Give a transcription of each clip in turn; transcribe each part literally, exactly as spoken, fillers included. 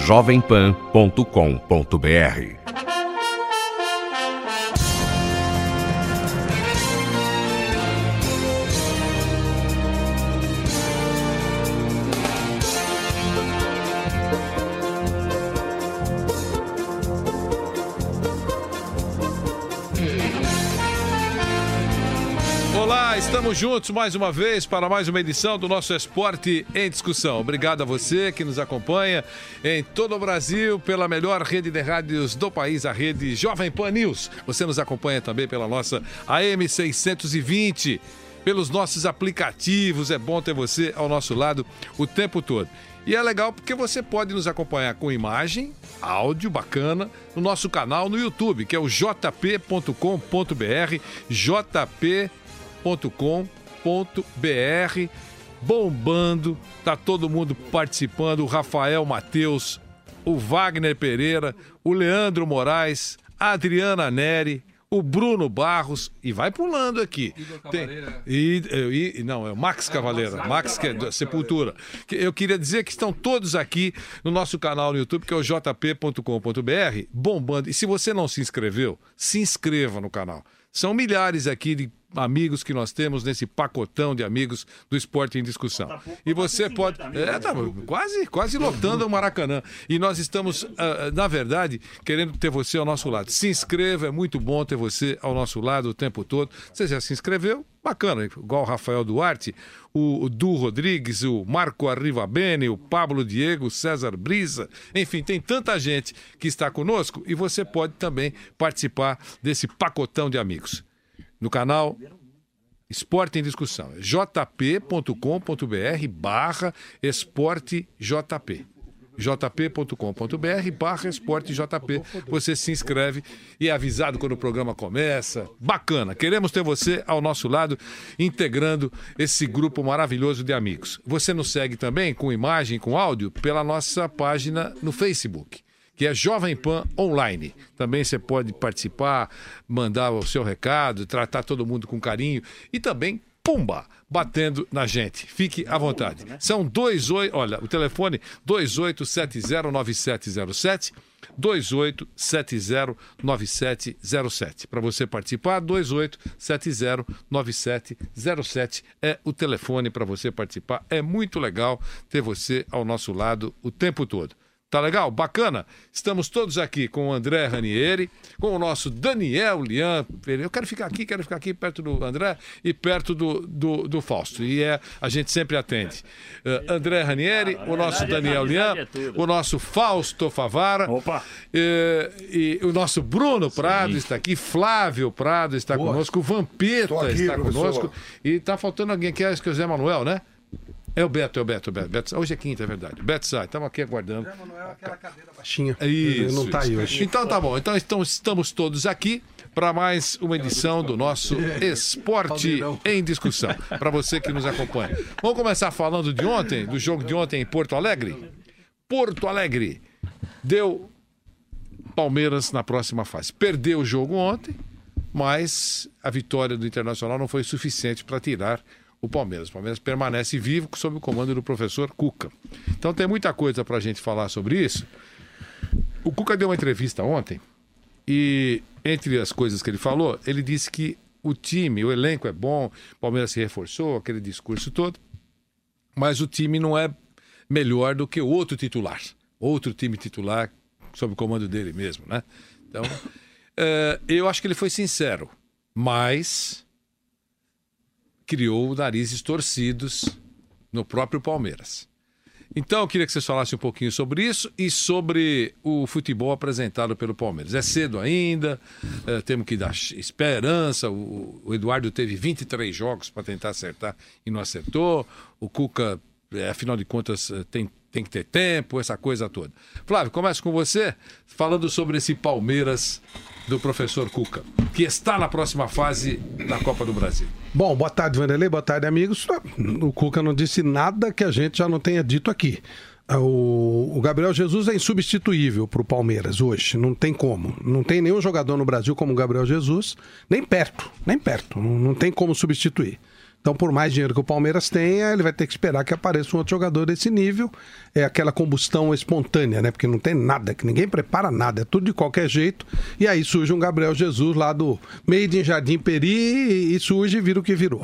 jovem pan ponto com ponto b r. Estamos juntos mais uma vez para mais uma edição do nosso Esporte em Discussão. Obrigado a você que nos acompanha em todo o Brasil pela melhor rede de rádios do país, a rede Jovem Pan News. Você nos acompanha também pela nossa A M seiscentos e vinte, pelos nossos aplicativos. É bom ter você ao nosso lado o tempo todo. E é legal porque você pode nos acompanhar com imagem, áudio bacana, no nosso canal no YouTube, que é o j p ponto com ponto b r, j p ponto com ponto b r, bombando, tá todo mundo participando, o Rafael Matheus, o Wagner Pereira, o Leandro Moraes, a Adriana Neri, o Bruno Barros, e vai pulando aqui. Tem, e, e, não, é o Max Cavaleira, Max, Max que é da Sepultura. Eu queria dizer que estão todos aqui no nosso canal no YouTube, que é o j p ponto com ponto b r, bombando. E se você não se inscreveu, se inscreva no canal. São milhares aqui de amigos que nós temos nesse pacotão de amigos do Esporte em Discussão. E você pode... É, tá quase, quase lotando o Maracanã. E nós estamos, uh, na verdade, querendo ter você ao nosso lado. Se inscreva, é muito bom ter você ao nosso lado o tempo todo. Você já se inscreveu? Bacana, igual o Rafael Duarte, o, o Du Rodrigues, o Marco Arrivabene, o Pablo Diego, o César Brisa. Enfim, tem tanta gente que está conosco e você pode também participar desse pacotão de amigos. No canal Esporte em Discussão, j p ponto com ponto b r barra esporte j p. j p ponto com ponto b r barra esporte j p. Você se inscreve e é avisado quando o programa começa. Bacana, queremos ter você ao nosso lado, integrando esse grupo maravilhoso de amigos. Você nos segue também com imagem, com áudio, pela nossa página no Facebook, que é Jovem Pan Online. Também você pode participar, mandar o seu recado, tratar todo mundo com carinho e também, pumba, batendo na gente. Fique à vontade. São dois oito, olha, o telefone dois oito sete zero nove sete zero sete, dois oito sete zero nove sete zero sete. Para você participar, dois oito sete zero nove sete zero sete é o telefone para você participar. É muito legal ter você ao nosso lado o tempo todo. Tá legal? Bacana? Estamos todos aqui com o André Ranieri, com o nosso Daniel Lian. Eu quero ficar aqui, quero ficar aqui perto do André e perto do, do, do Fausto. E é, a gente sempre atende. Uh, André Ranieri, o nosso Daniel Lian, o nosso Fausto Favara. Opa! E, e o nosso Bruno Prado está aqui, Flávio Prado está Boa. conosco, o Vampeta aqui, está professor. conosco. E está faltando alguém que é o Zé Manuel, né? É o Beto, é o Beto, o Beto. Beto. Hoje é quinta, é verdade. Beto sai, estamos aqui aguardando. Zé Manuel, aquela cadeira baixinha. Isso. Não está aí hoje. Então tá bom. Então, então estamos todos aqui para mais uma edição do nosso Esporte em Discussão. Para você que nos acompanha. Vamos começar falando de ontem, do jogo de ontem em Porto Alegre. Porto Alegre deu Palmeiras na próxima fase. Perdeu o jogo ontem, mas a vitória do Internacional não foi suficiente para tirar o Palmeiras. O Palmeiras permanece vivo sob o comando do professor Cuca. Então tem muita coisa para a gente falar sobre isso. O Cuca deu uma entrevista ontem e, entre as coisas que ele falou, ele disse que o time, o elenco é bom, o Palmeiras se reforçou, aquele discurso todo, mas o time não é melhor do que o outro titular. Outro time titular sob o comando dele mesmo, né? Então, é, eu acho que ele foi sincero, mas criou narizes torcidos no próprio Palmeiras. Então eu queria que vocês falassem um pouquinho sobre isso e sobre o futebol apresentado pelo Palmeiras. É cedo ainda, é, temos que dar esperança. O, o Eduardo teve vinte e três jogos para tentar acertar e não acertou. O Cuca, é, afinal de contas, tem, tem que ter tempo, essa coisa toda. Flávio, começo com você, falando sobre esse Palmeiras do professor Cuca, que está na próxima fase da Copa do Brasil. Bom, boa tarde, Vanderlei, boa tarde, amigos. O Cuca não disse nada que a gente já não tenha dito aqui. O, o Gabriel Jesus é insubstituível para o Palmeiras hoje, não tem como. Não tem nenhum jogador no Brasil como o Gabriel Jesus, nem perto, nem perto, não, não tem como substituir. Então, por mais dinheiro que o Palmeiras tenha, ele vai ter que esperar que apareça um outro jogador desse nível. É aquela combustão espontânea, né? Porque não tem nada, que ninguém prepara nada, é tudo de qualquer jeito. E aí surge um Gabriel Jesus lá do Made in Jardim Peri e surge e vira o que virou.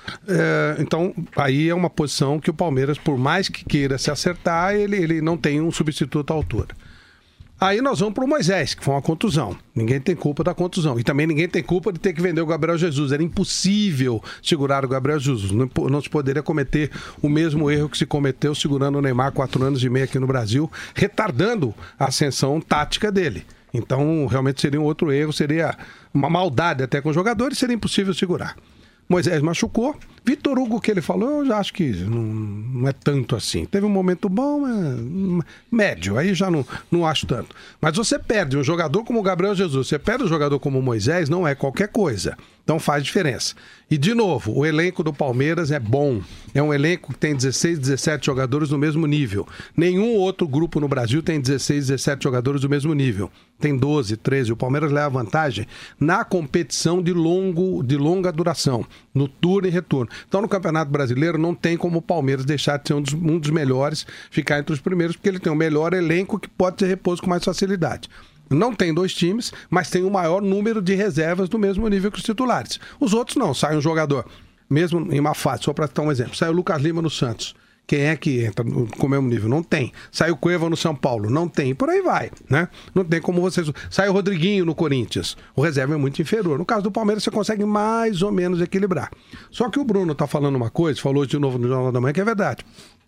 É, então, aí é uma posição que o Palmeiras, por mais que queira se acertar, ele, ele não tem um substituto à altura. Aí nós vamos para o Moisés, que foi uma contusão. Ninguém tem culpa da contusão. E também ninguém tem culpa de ter que vender o Gabriel Jesus. Era impossível segurar o Gabriel Jesus. Não, não se poderia cometer o mesmo erro que se cometeu segurando o Neymar quatro anos e meio aqui no Brasil, retardando a ascensão tática dele. Então, realmente seria um outro erro, seria uma maldade até com os jogadores, seria impossível segurar. Moisés machucou. Vitor Hugo, que ele falou, eu já acho que não, não é tanto assim. Teve um momento bom, mas médio, aí já não, não acho tanto. Mas você perde um jogador como o Gabriel Jesus, você perde um jogador como o Moisés, não é qualquer coisa. Então faz diferença. E, de novo, o elenco do Palmeiras é bom. É um elenco que tem dezesseis, dezessete jogadores no mesmo nível. Nenhum outro grupo no Brasil tem dezesseis, dezessete jogadores do mesmo nível. Tem doze, treze. O Palmeiras leva vantagem na competição de, longo, de longa duração, no turno e retorno. Então, no Campeonato Brasileiro, não tem como o Palmeiras deixar de ser um dos, um dos melhores, ficar entre os primeiros, porque ele tem o melhor elenco que pode ser reposto com mais facilidade. Não tem dois times, mas tem o maior número de reservas do mesmo nível que os titulares. Os outros não, sai um jogador, mesmo em uma fase, só para dar um exemplo, sai o Lucas Lima no Santos. Quem é que entra com o mesmo nível? Não tem. Sai o Cueva no São Paulo? Não tem. Por aí vai, né? Não tem como vocês... Sai o Rodriguinho no Corinthians. O reserva é muito inferior. No caso do Palmeiras, você consegue mais ou menos equilibrar. Só que o Bruno tá falando uma coisa, falou de novo no Jornal da Manhã, que é verdade.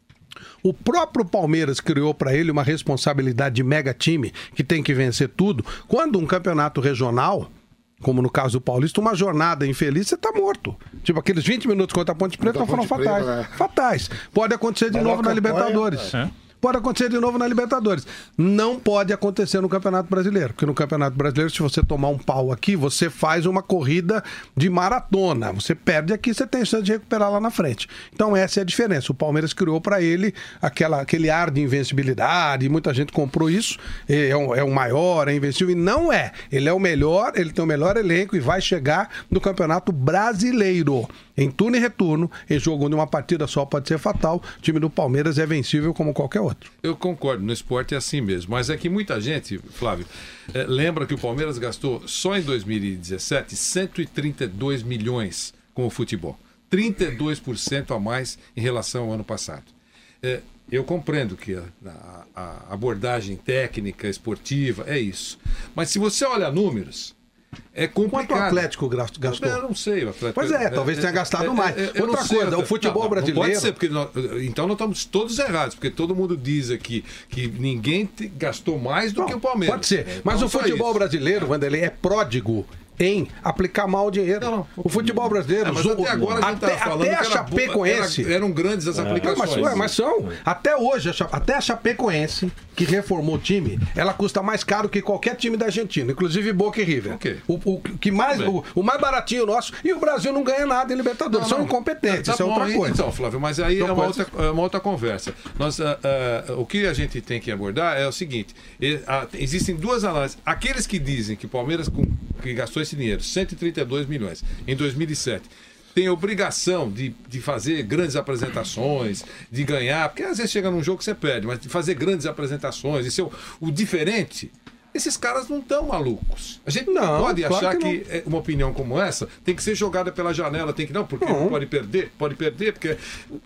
O próprio Palmeiras criou para ele uma responsabilidade de mega time que tem que vencer tudo. Quando um campeonato regional, como no caso do Paulista, uma jornada infeliz, você tá morto. Tipo, aqueles vinte minutos contra a Ponte Preta foram fatais. Preta, né? Fatais. Pode acontecer de Mas novo na Libertadores. É. Pode acontecer de novo na Libertadores. Não pode acontecer no Campeonato Brasileiro, porque no Campeonato Brasileiro, se você tomar um pau aqui, você faz uma corrida de maratona. Você perde aqui, você tem chance de recuperar lá na frente. Então essa é a diferença. O Palmeiras criou para ele aquela, aquele ar de invencibilidade, muita gente comprou isso, é o, é o maior, é invencível, e não é. Ele é o melhor, ele tem o melhor elenco e vai chegar no Campeonato Brasileiro. Em turno e retorno, em jogo onde uma partida só pode ser fatal, o time do Palmeiras é vencível como qualquer outro. Eu concordo, no esporte é assim mesmo. Mas é que muita gente, Flávio, é, lembra que o Palmeiras gastou só em dois mil e dezessete cento e trinta e dois milhões com o futebol. trinta e dois por cento a mais em relação ao ano passado. É, eu compreendo que a, a, a abordagem técnica, esportiva, é isso. Mas se você olha números... É complicado. Quanto o Atlético gastou? Eu não sei. O Atlético... Pois é, talvez tenha gastado é, mais. É, é, Outra coisa, sei, o futebol não, brasileiro... Não pode ser, porque nós, então nós estamos todos errados, porque todo mundo diz aqui que ninguém te, gastou mais do não, que o Palmeiras. Pode ser, é, mas o futebol isso. brasileiro, Wanderlei, é pródigo em aplicar mal o dinheiro. Não, não. O futebol brasileiro... É, mas até agora a gente até, falando até a Chapecoense... Era, eram grandes as aplicações. É, mas, ué, mas são. Até hoje, até a Chapecoense, que reformou o time, ela custa mais caro que qualquer time da Argentina, inclusive Boca e River. Okay. O, o, que mais, o, o mais baratinho nosso. E o Brasil não ganha nada em Libertadores. Não, são não. incompetentes, tá, tá isso bom, é outra coisa. Então, Flávio, mas aí então, é, uma outra, é uma outra conversa. Nós, uh, uh, o que a gente tem que abordar é o seguinte: uh, existem duas análises. Aqueles que dizem que o Palmeiras com, que gastou esse dinheiro, cento e trinta e dois milhões, em dois mil e sete, tem a obrigação de, de fazer grandes apresentações, de ganhar, porque às vezes chega num jogo que você perde, mas de fazer grandes apresentações, e ser o, o diferente. Esses caras não estão malucos. A gente não, não pode claro achar que, que uma opinião como essa tem que ser jogada pela janela, tem que não, porque não. pode perder, pode perder, porque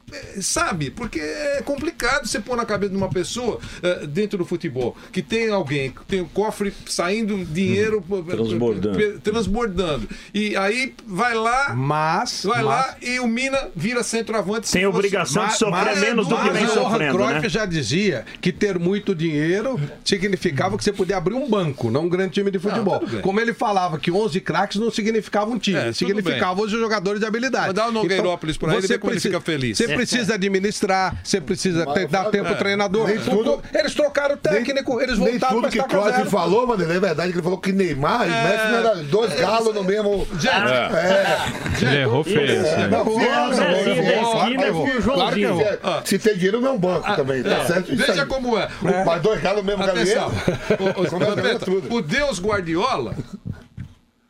sabe, porque é complicado você pôr na cabeça de uma pessoa uh, dentro do futebol que tem alguém, que tem o um cofre saindo dinheiro hum, transbordando. transbordando. E aí vai lá, mas vai mas, lá e o Mina vira centroavante. Tem obrigação fosse, de sofrer mas, menos mas, do que vem sofrendo, né? O Cruyff já dizia que ter muito dinheiro significava que você podia abrir um banco, não um grande time de futebol. Não, como ele falava que onze craques não significava um time, é, significava os jogadores de habilidade. Vou dar o Nogueirópolis então, para ele, depois ele fica feliz. Você precisa administrar, você precisa ter, dar tempo ao é. treinador. Tudo, eles trocaram o técnico, nem, eles voltaram para tudo que o Cruyff falou, mano, é verdade que ele falou que Neymar e é. Messi não eram dois galos no mesmo... Gente, é. Ele errou feio. Claro que errou. Se tem dinheiro, não é um banco também, tá certo? Veja como é. Mas dois galos no mesmo galinheiro... O Deus Guardiola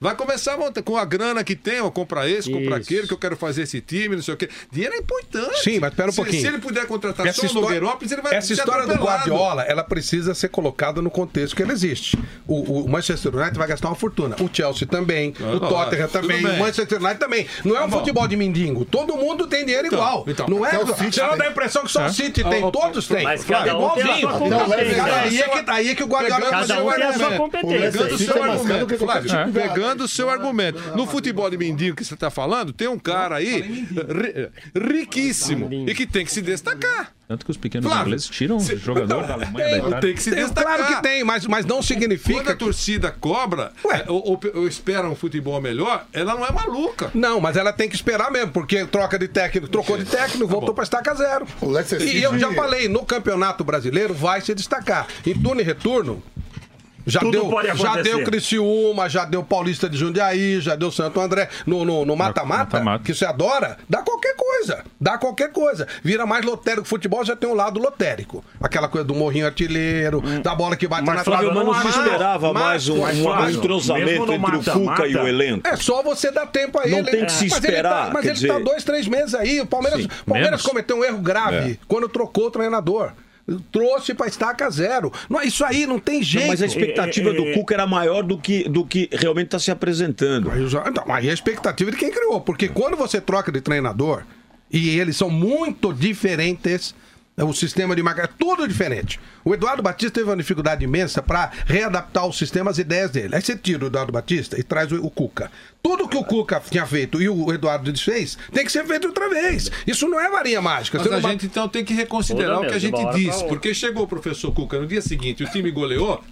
Vai começar a montar com a grana que tem, ó, comprar esse, Isso. comprar aquele, que eu quero fazer esse time, não sei o quê. Dinheiro é importante. Sim, mas espera um se, pouquinho. Se ele puder contratar essa só história, o Nogueirópolis, ele vai Essa história do Guardiola, ela precisa ser colocada no contexto que ele existe. O, o Manchester United vai gastar uma fortuna. O Chelsea também, ah, o Tottenham também, o Manchester United também. Não é um tá futebol de mendigo. Todo mundo tem dinheiro então, igual. Então, não é? Você não dá a impressão que só o City tem, oh, todos têm. Mas cada um tem a sua competência. Aí é que o Guardiola cada um tem a sua competência. Pegando o seu argumento, Flávio, pegando o seu argumento. No futebol de mendigo que você está falando, tem um cara aí riquíssimo e que tem que se destacar. Tanto que os pequenos Flávio, ingleses tiram o jogador não, da Alemanha tem, da Itália. Tem que se destacar. Claro que tem, mas, mas não significa... Quando a torcida cobra é, ou, ou, ou espera um futebol melhor, ela não é maluca. Não, mas ela tem que esperar mesmo, porque troca de técnico, trocou de técnico, tá voltou para estaca zero. E eu já falei, no Campeonato Brasileiro vai se destacar. Em turno e retorno, Já Tudo deu, já deu Criciúma, já deu Paulista de Jundiaí, já deu Santo André. No mata-mata, que você adora, dá qualquer coisa. Dá qualquer coisa. Vira mais lotérico. Futebol já tem um lado lotérico. Aquela coisa do morrinho artilheiro, hum. da bola que bate mas, na trave. Mas não se esperava mas, mais um, um, um entrosamento entre o Cuca e o elenco. É só você dar tempo a ele. Não tem que se mas esperar. Ele tá, mas ele dizer... tá dois, três meses aí. O Palmeiras, Palmeiras cometeu um erro grave é. quando trocou o treinador. Trouxe para estaca zero. Não, isso aí não tem jeito. Não, mas a expectativa é, é, do Cuca era maior do que, do que realmente está se apresentando. Mas, então, aí a expectativa é de quem criou. Porque quando você troca de treinador, e eles são muito diferentes, o sistema de marca é tudo diferente. O Eduardo Batista teve uma dificuldade imensa para readaptar o sistema às ideias dele. Aí você tira o Eduardo Batista e traz o, o Cuca. Tudo que o Cuca tinha feito e o Eduardo desfez tem que ser feito outra vez. Isso não é varinha mágica. Mas você a não gente então tem que reconsiderar Toda o que mesmo, a gente disse. Porque chegou o professor Cuca no dia seguinte, o time goleou.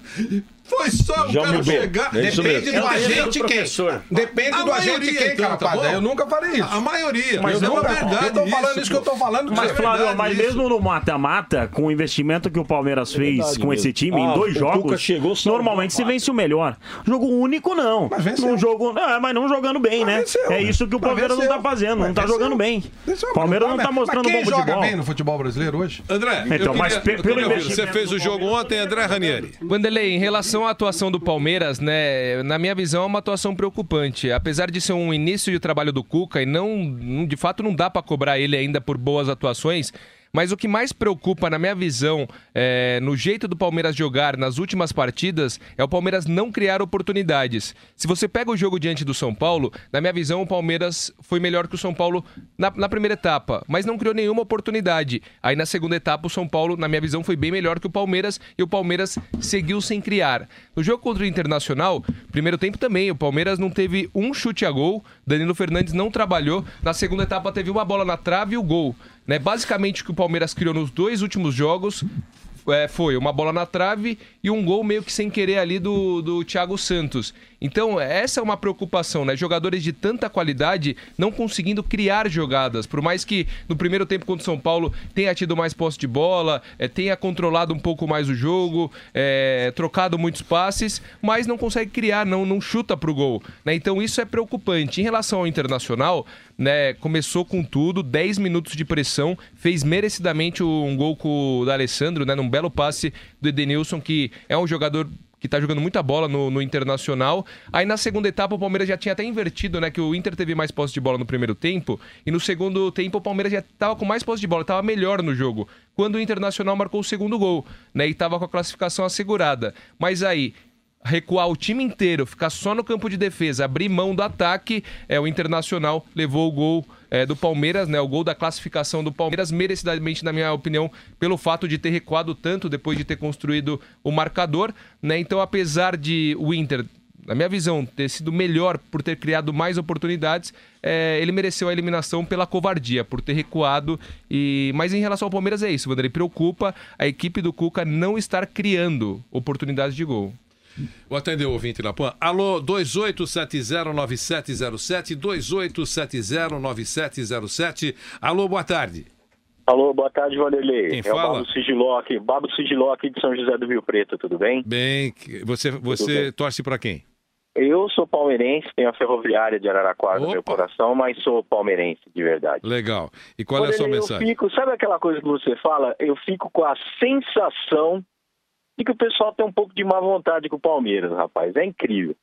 Foi só o Já cara mudou. chegar. É Depende do agente quem. Depende a do agente quem, então, rapaz. Tá eu nunca falei isso. A maioria. Mas eu nunca, é verdade. Eu tô falando isso que eu tô falando. Mas, é Flávio, mas isso. mesmo no mata-mata, com o investimento que o Palmeiras fez é com mesmo. esse time ah, em dois jogos, chegou normalmente se vence o melhor. Jogo único, não. Mas num jogo, é, mas não jogando bem, mas né? Venceu, é isso que o Palmeiras não tá fazendo. Não tá jogando bem. O Palmeiras não tá mostrando bom futebol. Quem joga bem no futebol brasileiro hoje? André, então, mas pelo investimento... Você fez o jogo ontem, André Ranieri. Vanderlei, em relação à atuação do Palmeiras, né, na minha visão é uma atuação preocupante. Apesar de ser um início de trabalho do Cuca e não, de fato não dá para cobrar ele ainda por boas atuações, mas o que mais preocupa, na minha visão, é, no jeito do Palmeiras jogar nas últimas partidas, é o Palmeiras não criar oportunidades. Se você pega o jogo diante do São Paulo, na minha visão, o Palmeiras foi melhor que o São Paulo na, na primeira etapa, mas não criou nenhuma oportunidade. Aí na segunda etapa, o São Paulo, na minha visão, foi bem melhor que o Palmeiras e o Palmeiras seguiu sem criar. No jogo contra o Internacional, primeiro tempo também, o Palmeiras não teve um chute a gol, Danilo Fernandes não trabalhou, na segunda etapa teve uma bola na trave e o gol. Né? Basicamente o que o Palmeiras criou nos dois últimos jogos é, foi uma bola na trave e um gol meio que sem querer ali do, do Thiago Santos. Então essa é uma preocupação, né? Jogadores de tanta qualidade não conseguindo criar jogadas, por mais que no primeiro tempo contra o São Paulo tenha tido mais posse de bola, é, tenha controlado um pouco mais o jogo, é, trocado muitos passes, mas não consegue criar, não, não chuta pro gol, né? Então isso é preocupante. Em relação ao Internacional, né, começou com tudo, dez minutos de pressão, fez merecidamente um gol com o D'Alessandro, né, num belo passe do Edenilson, que é um jogador que tá jogando muita bola no, no Internacional. Aí na segunda etapa o Palmeiras já tinha até invertido, né? Que o Inter teve mais posse de bola no primeiro tempo. E no segundo tempo o Palmeiras já tava com mais posse de bola, tava melhor no jogo. Quando o Internacional marcou o segundo gol, né? E tava com a classificação assegurada. Mas aí, recuar o time inteiro, ficar só no campo de defesa, abrir mão do ataque, é, o Internacional levou o gol é, do Palmeiras, né, o gol da classificação do Palmeiras, merecidamente, na minha opinião, pelo fato de ter recuado tanto depois de ter construído o marcador, né? Então, apesar de o Inter, na minha visão, ter sido melhor por ter criado mais oportunidades, é, ele mereceu a eliminação pela covardia, por ter recuado. E... Mas em relação ao Palmeiras é isso, Vanderlei, preocupa a equipe do Cuca não estar criando oportunidades de gol. Vou atender o ouvinte na P A N. Alô, dois oito sete zero nove sete zero sete, dois oito sete zero nove sete zero sete. Alô, boa tarde. Alô, boa tarde, Vanderlei. Quem é fala? o Babo Sigiloc, Babo Sigiloc de São José do Rio Preto, tudo bem? Bem, você, você bem. Torce para quem? Eu sou palmeirense, tenho a Ferroviária de Araraquara no meu coração, mas sou palmeirense de verdade. Legal. E qual Vanderlei, é a sua mensagem? Eu fico, sabe aquela coisa que você fala? Eu fico com a sensação de que o pessoal tem um pouco de má vontade com o Palmeiras, rapaz. É incrível.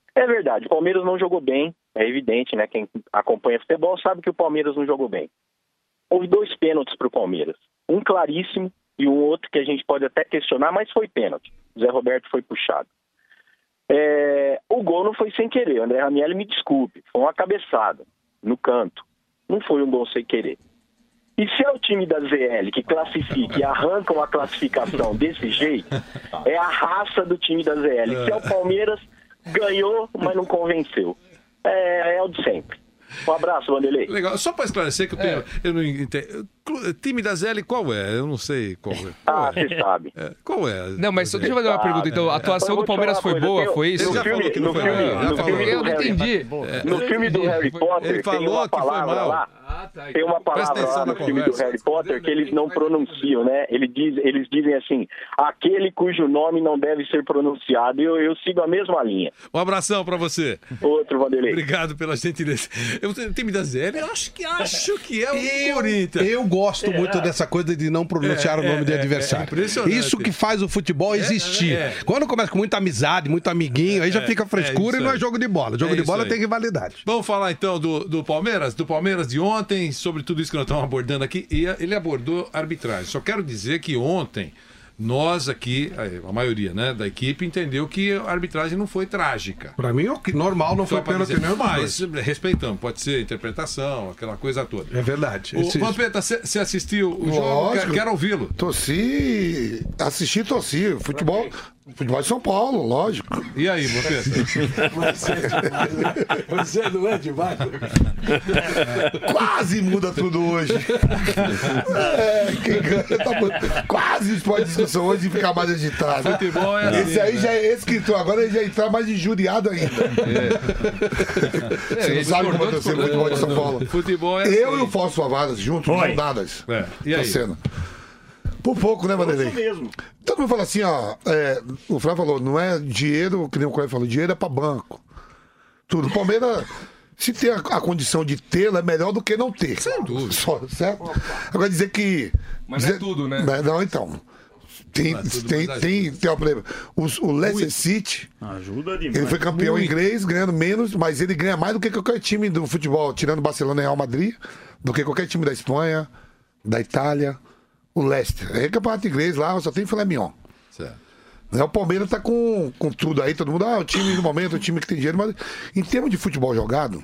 É verdade, o Palmeiras não jogou bem, é evidente, né? Quem acompanha futebol sabe que o Palmeiras não jogou bem. Houve dois pênaltis para o Palmeiras, um claríssimo e um outro que a gente pode até questionar, mas foi pênalti. O Zé Roberto foi puxado. É... O gol não foi sem querer, o André Ranieri me desculpe, foi uma cabeçada no canto, não foi um gol sem querer. E se é o time da Z L que classifica e arranca uma classificação desse jeito, é a raça do time da Z L. Se é o Palmeiras, ganhou, mas não convenceu. É, é o de sempre. Um abraço, Vanderlei. Legal. Só para esclarecer que eu, tenho, é. eu não entendo. Time da Z L, qual é? Eu não sei qual é. Qual ah, é? você sabe. É. Qual é? Não, mas só deixa eu fazer uma pergunta. Então, a atuação do Palmeiras foi boa, tenho, foi isso? No filme, no filme, no filme eu não entendi. No filme do Harry Potter, ele falou tem uma que foi palavra mal. lá. Tem uma palavra lá no filme do Harry Potter que eles não pronunciam, né? Eles dizem, eles dizem assim, aquele cujo nome não deve ser pronunciado. Eu, eu sigo a mesma linha. Um abração pra você. Outro, Vanderlei. Obrigado pela gentileza. Eu tenho time da Z L, eu acho que, acho que é o eu, Corinthians. Eu gosto muito é. dessa coisa de não pronunciar é, o nome é, de adversário. É, é Isso que faz o futebol existir. É, é. Quando começa com muita amizade, muito amiguinho, aí já fica frescura é e não é jogo de bola. Jogo é de bola aí. Tem rivalidade. Vamos falar então do, do Palmeiras, do Palmeiras de ontem, sobre tudo isso que nós estamos abordando aqui. E ele abordou arbitragem. Só quero dizer que ontem nós aqui, a maioria, né, da equipe, entendeu que a arbitragem não foi trágica. Pra mim, o normal não foi pênalti mesmo. Mas respeitamos, pode ser interpretação, aquela coisa toda. É verdade. O Vampeta, você assistiu o jogo? Lógico. Quero, quero ouvi-lo. Torci, assisti, torci. Futebol, futebol de São Paulo, lógico. E aí, Vampeta? Você é demais, né? Você não é demais? Quase muda tudo hoje. É, quem ganha tá... Quase pode discussão hoje e ficar mais agitado. Futebol é assim, esse aí né? já é escritor, agora ele já entrar mais injuriado ainda. É. Você não sabe como acontecer no futebol de São Paulo. Futebol é Eu assim. e o Fausto Favaras juntos, não dadas. É. E aí? Tá por pouco, né, Vanderlei? mesmo. Todo mundo fala assim, ó. É, o Flávio falou, não é dinheiro, que nem o Cleber falou, dinheiro é pra banco. Tudo. O Palmeiras, se tem a, a condição de tê-lo, é melhor do que não ter. Sem dúvida. Só, certo? Opa. Agora dizer que. Mas dizer, não é tudo, né? Não, então. Tem, não é tudo, tem, mas tem, tem um problema. O, o Leicester City. Ajuda demais. Ele foi campeão Muito. inglês, ganhando menos, mas ele ganha mais do que qualquer time do futebol, tirando Barcelona e Real Madrid, do que qualquer time da Espanha, da Itália. O Leicester. É campeonato inglês lá, só tem filé mignon. Certo. O Palmeiras tá com, com tudo aí, todo mundo, ah, o time no momento, o time que tem dinheiro, mas em termos de futebol jogado,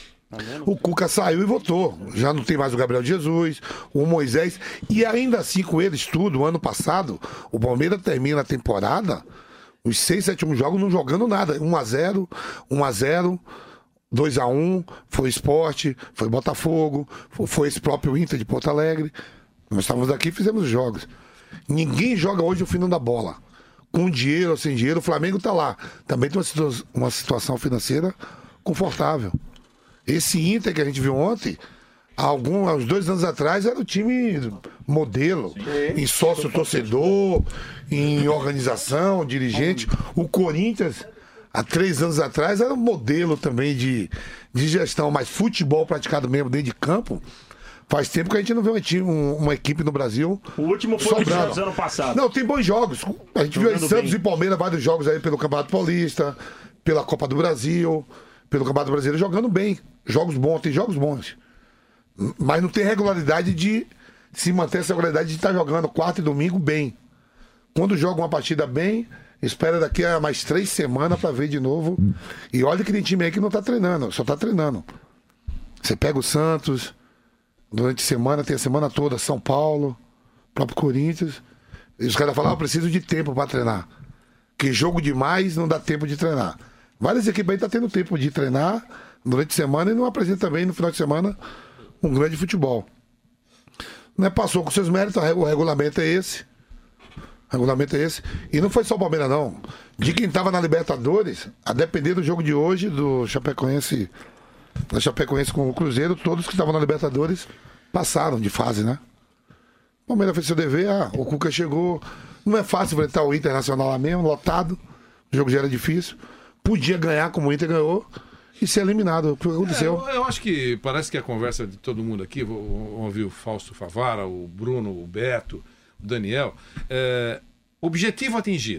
o Cuca saiu e votou. Já não tem mais o Gabriel Jesus, o Moisés, e ainda assim com eles tudo, ano passado, o Palmeiras termina a temporada, os seis, sete jogos não jogando nada, um a zero, um a zero, dois a um, foi Sport, foi Botafogo, foi esse próprio Inter de Porto Alegre. Nós estávamos aqui e fizemos os jogos. Ninguém joga hoje o fino da bola. Com dinheiro ou sem dinheiro, o Flamengo está lá. Também tem uma, situa uma situação financeira confortável. Esse Inter que a gente viu ontem, há, algum, há uns dois anos atrás, era o time modelo. Sim. Em sócio-torcedor, em organização, dirigente. O Corinthians, há três anos atrás, era um modelo também de, de gestão. Mas futebol praticado mesmo dentro de campo... Faz tempo que a gente não vê uma, time, uma equipe no Brasil. O último foi o Santos ano passado. Não, tem bons jogos. A gente viu aí Santos bem. E Palmeiras, vários jogos aí pelo Campeonato Paulista, pela Copa do Brasil, pelo Campeonato Brasileiro, jogando bem. Jogos bons, tem jogos bons. Mas não tem regularidade de se manter essa regularidade de estar jogando quarta e domingo bem. Quando joga uma partida bem, espera daqui a mais três semanas para ver de novo. E olha que tem time aí que não tá treinando, só tá treinando. Você pega o Santos. Durante a semana, tem a semana toda, São Paulo, próprio Corinthians. E os caras falam, ah, eu preciso de tempo para treinar. Que jogo demais não dá tempo de treinar. Várias equipes aí estão tendo tempo de treinar durante a semana e não apresentam também no final de semana um grande futebol. Não é, passou com seus méritos, o regulamento é esse. O regulamento é esse. E não foi só o Palmeiras, não. De quem estava na Libertadores, a depender do jogo de hoje, do Chapecoense... Da Chapecoense com o Cruzeiro, todos que estavam na Libertadores passaram de fase, né? O Palmeiras fez seu dever, ah, o Cuca chegou. Não é fácil enfrentar o Internacional lá mesmo, lotado. O jogo já era difícil. Podia ganhar como o Inter ganhou e ser eliminado. O que aconteceu? É, eu, eu acho que parece que a conversa de todo mundo aqui, vou ouvir o Fausto Favara, o Bruno, o Beto, o Daniel. É, objetivo atingido.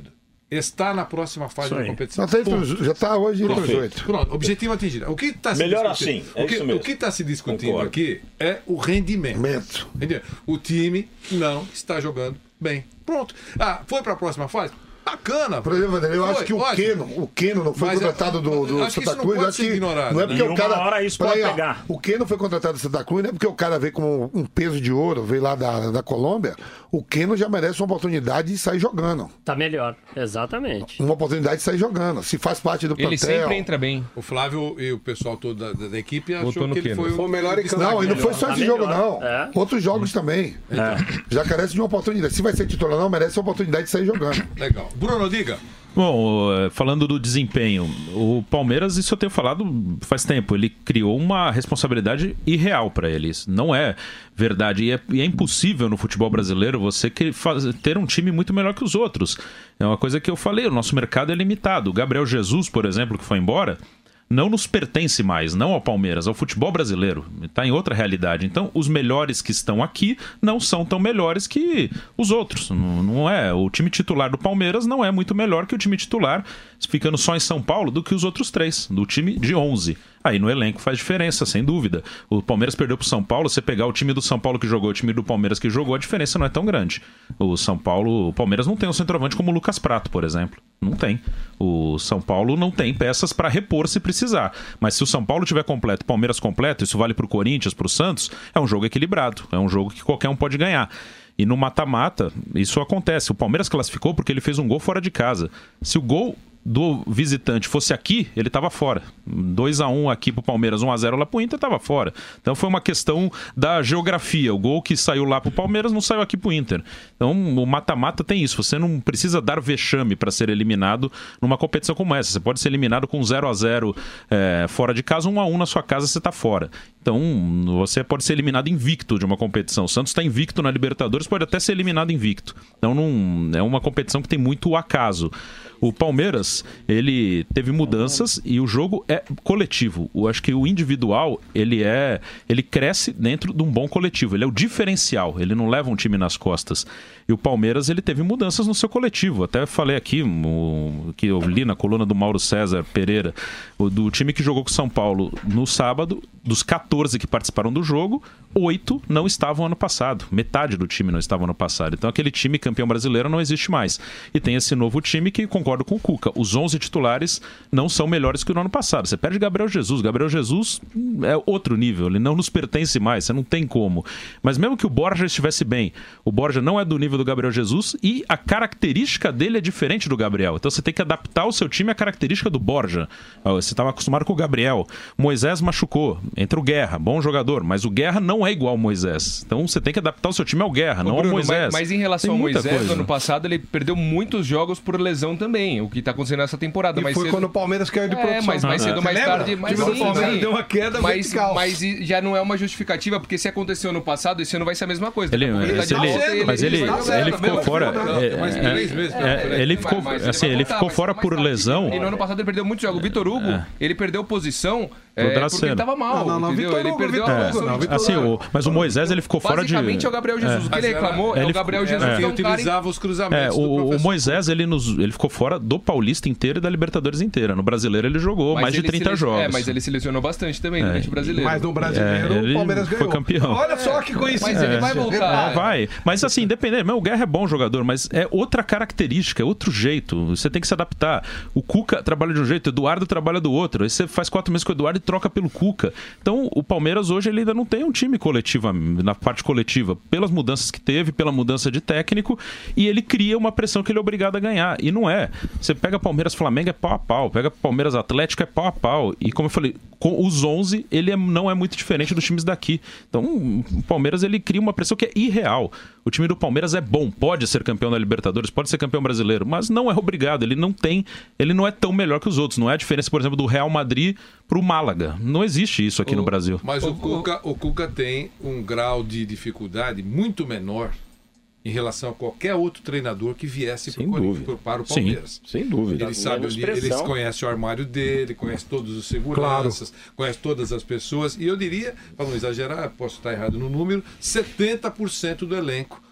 está na próxima fase da competição. Já está hoje entre os oito. Pronto, objetivo atingido. O que está se Melhor discutindo, assim, é o que, isso mesmo. O que está se discutindo Concordo. aqui é o rendimento. Entendeu? O time não está jogando bem. Pronto. Ah, foi para a próxima fase? Bacana. Por exemplo, eu foi, acho que o ótimo. Keno, o Keno não foi Mas contratado é, do, do acho que Santa isso não Cruz. pode Acho ser que ignorado, não é né? porque E o cara. uma hora isso pode Peraí, ó, pegar. o Keno foi contratado do Santa Cruz, não é porque o cara veio com um peso de ouro, veio lá da, da Colômbia. O Keno já merece uma oportunidade de sair jogando. Tá melhor, exatamente. Uma oportunidade de sair jogando. Se faz parte do plantel. Ele sempre entra bem. O Flávio e o pessoal todo da, da, da equipe achou Botou no que ele Keno. foi Foi o o melhor em campo. Não, e não foi só Tá esse melhor. jogo, não. É. Outros jogos também. Já carece de uma oportunidade. Se vai ser titular, não, merece uma oportunidade de sair jogando. Legal. Bruno, diga. Bom, eh, falando do desempenho, o Palmeiras, isso eu tenho falado faz tempo, ele criou uma responsabilidade irreal para eles. Não é verdade. E é, e é impossível no futebol brasileiro você que faz, ter um time muito melhor que os outros. É uma coisa que eu falei, o nosso mercado é limitado. O Gabriel Jesus, por exemplo, que foi embora, não nos pertence mais, não ao Palmeiras, ao futebol brasileiro. Está em outra realidade. Então, os melhores que estão aqui não são tão melhores que os outros. Não, não é. O time titular do Palmeiras não é muito melhor que o time titular, ficando só em São Paulo, do que os outros três, do time de onze. Aí no elenco faz diferença, sem dúvida. O Palmeiras perdeu pro São Paulo, você pegar o time do São Paulo que jogou, o time do Palmeiras que jogou, a diferença não é tão grande. O São Paulo, o Palmeiras não tem um centroavante como o Lucas Prato, por exemplo. Não tem. O São Paulo não tem peças para repor se precisar. Mas se o São Paulo tiver completo, o Palmeiras completo, isso vale pro Corinthians, pro Santos, é um jogo equilibrado. É um jogo que qualquer um pode ganhar. E no mata-mata, isso acontece. O Palmeiras classificou porque ele fez um gol fora de casa. Se o gol do visitante fosse aqui, ele estava fora. dois a um aqui pro Palmeiras, um a zero lá pro Inter, estava fora. Então foi uma questão da geografia. O gol que saiu lá pro Palmeiras não saiu aqui pro Inter. Então o mata-mata tem isso. Você não precisa dar vexame para ser eliminado numa competição como essa. Você pode ser eliminado com zero a zero é, fora de casa, um a um na sua casa, você está fora. Então você pode ser eliminado invicto de uma competição. O Santos está invicto na Libertadores, pode até ser eliminado invicto. Então não, é uma competição que tem muito acaso. O Palmeiras, ele teve mudanças e o jogo é coletivo. Eu acho que o individual, ele é, ele cresce dentro de um bom coletivo. Ele é o diferencial, ele não leva um time nas costas. E o Palmeiras, ele teve mudanças no seu coletivo. Até falei aqui, o, que eu li na coluna do Mauro César Pereira, o, do time que jogou com o São Paulo no sábado, dos quatorze que participaram do jogo, oito não estavam ano passado. Metade do time não estava ano passado. Então aquele time campeão brasileiro não existe mais. E tem esse novo time que, concordo com o Cuca, os onze titulares não são melhores que o ano passado. Você perde Gabriel Jesus. Gabriel Jesus é outro nível, ele não nos pertence mais, você não tem como. Mas mesmo que o Borja estivesse bem, o Borja não é do nível do Gabriel Jesus e a característica dele é diferente do Gabriel. Então você tem que adaptar o seu time à característica do Borja. Você estava acostumado com o Gabriel. Moisés machucou. Entra o Guerra, bom jogador, mas o Guerra não é igual ao Moisés. Então você tem que adaptar o seu time ao Guerra, Ô, não Bruno, ao Moisés. Mas, mas em relação tem ao Moisés, coisa. no ano passado ele perdeu muitos jogos por lesão também, o que está acontecendo nessa temporada. E mas foi cedo... quando o Palmeiras caiu de é, produção. mas mais Ah, cedo ou mais lembra? tarde... Mas o time sim, do Palmeiras sim. deu uma queda mas, vertical. mas já não é uma justificativa, porque se aconteceu no passado, esse ano vai ser a mesma coisa. Ele, ele mas tá ele, volta, mas ele, ele, ele ficou fora. É, é, ele ficou, assim, ele ficou fora por lesão. E no ano passado ele perdeu muitos jogos. O Vitor Hugo, É. ele perdeu posição é, porque ele tava mal. Não, não, não, entendeu? Vitor Ele Hugo, perdeu Vitor a Hugo, posição. não, Vitor Assim, o, mas o Moisés ele ficou fora de. Basicamente é o Gabriel Jesus. O que ele reclamou é Ele o Gabriel ficou- Jesus. é. que é um Ele cara utilizava os É, cruzamentos do o, o professor. Moisés ele, nos, ele ficou fora do Paulista inteiro e da Libertadores inteira. No Brasileiro ele jogou Mas mais de ele trinta selecion- jogos. É, mas ele selecionou bastante também durante o brasileiro. Mas no brasileiro É, ele o Palmeiras foi ganhou. campeão. Olha só que coincidência. Mas ele vai voltar. É, vai. Mas assim, independente. Mas o Guerra é bom jogador, mas é outra característica, é outro jeito. Você tem que se adaptar. O Cuca trabalha de um jeito, o Eduardo trabalha do outro. Aí você faz quatro meses com o Eduardo e troca pelo Cuca. Então o Palmeiras hoje ele ainda não tem um time coletivo, na parte coletiva, pelas mudanças que teve, pela mudança de técnico, e ele cria uma pressão que ele é obrigado a ganhar. E não é. Você pega Palmeiras Flamengo é pau a pau, pega Palmeiras Atlético é pau a pau. E como eu falei, com os onze, ele é, não é muito diferente dos times daqui. Então o Palmeiras ele cria uma pressão que é irreal. O time do Palmeiras é bom, pode ser campeão da Libertadores, pode ser campeão brasileiro, mas não é obrigado, ele não tem, ele não é tão melhor que os outros. Não é a diferença, por exemplo, do Real Madrid pro Málaga. Não existe isso aqui O- no Brasil. Mas o Cuca, o Cuca tem um grau de dificuldade muito menor em relação a qualquer outro treinador que viesse Sem pro, dúvida. pro- para o Sim, Palmeiras. sem dúvida. Ele sabe Menos onde, ele pressão. conhece o armário dele, conhece todos os seguranças, conhece todas as pessoas. E eu diria, para não exagerar, posso estar errado no número, setenta por cento do elenco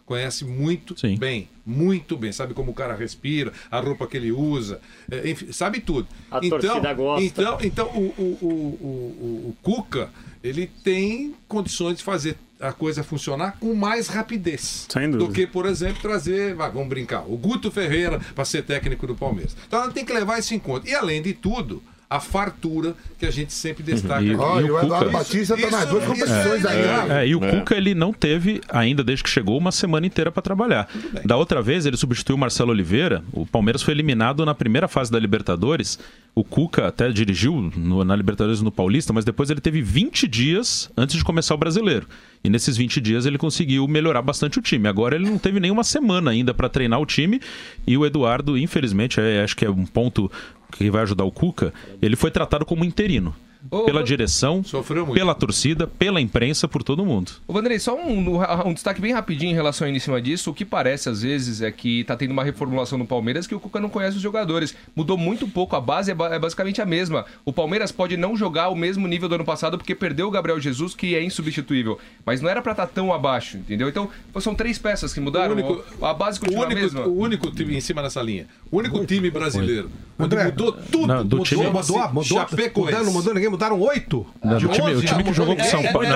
conhece muito Sim. bem, muito bem, sabe como o cara respira, a roupa que ele usa, é, enfim, sabe tudo. A então, torcida gosta. Então, então o, o, o, o, o Cuca, ele tem condições de fazer a coisa funcionar com mais rapidez do que, por exemplo, trazer, vai, vamos brincar, o Guto Ferreira para ser técnico do Palmeiras. Então ela tem que levar isso em conta. E além de tudo, a fartura que a gente sempre destaca. E, aqui. e, e o Eduardo Batista está nas duas competições aí. É, é, e o é. Cuca, ele não teve, ainda desde que chegou, uma semana inteira para trabalhar. Da outra vez, ele substituiu o Marcelo Oliveira. O Palmeiras foi eliminado na primeira fase da Libertadores. O Cuca até dirigiu no, na Libertadores no Paulista, mas depois ele teve vinte dias antes de começar o Brasileiro. E nesses vinte dias ele conseguiu melhorar bastante o time. Agora ele não teve nenhuma semana ainda para treinar o time. E o Eduardo, infelizmente, é, acho que é um ponto que vai ajudar o Cuca, ele foi tratado como interino. Oh, pela direção, pela torcida, pela imprensa, por todo mundo. Ô Vanderlei, só um, um destaque bem rapidinho em relação em cima disso. O que parece às vezes é que tá tendo uma reformulação no Palmeiras que o Cuca não conhece os jogadores. Mudou muito pouco, a base é, é basicamente a mesma. O Palmeiras pode não jogar o mesmo nível do ano passado porque perdeu o Gabriel Jesus, que é insubstituível. Mas não era pra estar tão abaixo, entendeu? Então, são três peças que mudaram. Único, a base continua o único, a mesma. O único time em cima dessa linha. O único time brasileiro. Onde André, mudou tudo. Não, do mudou, time... mudou, mudou, Chapecoense. Não mudou ninguém, mudaram oito. Não, do time, o time que jogou com São Paulo.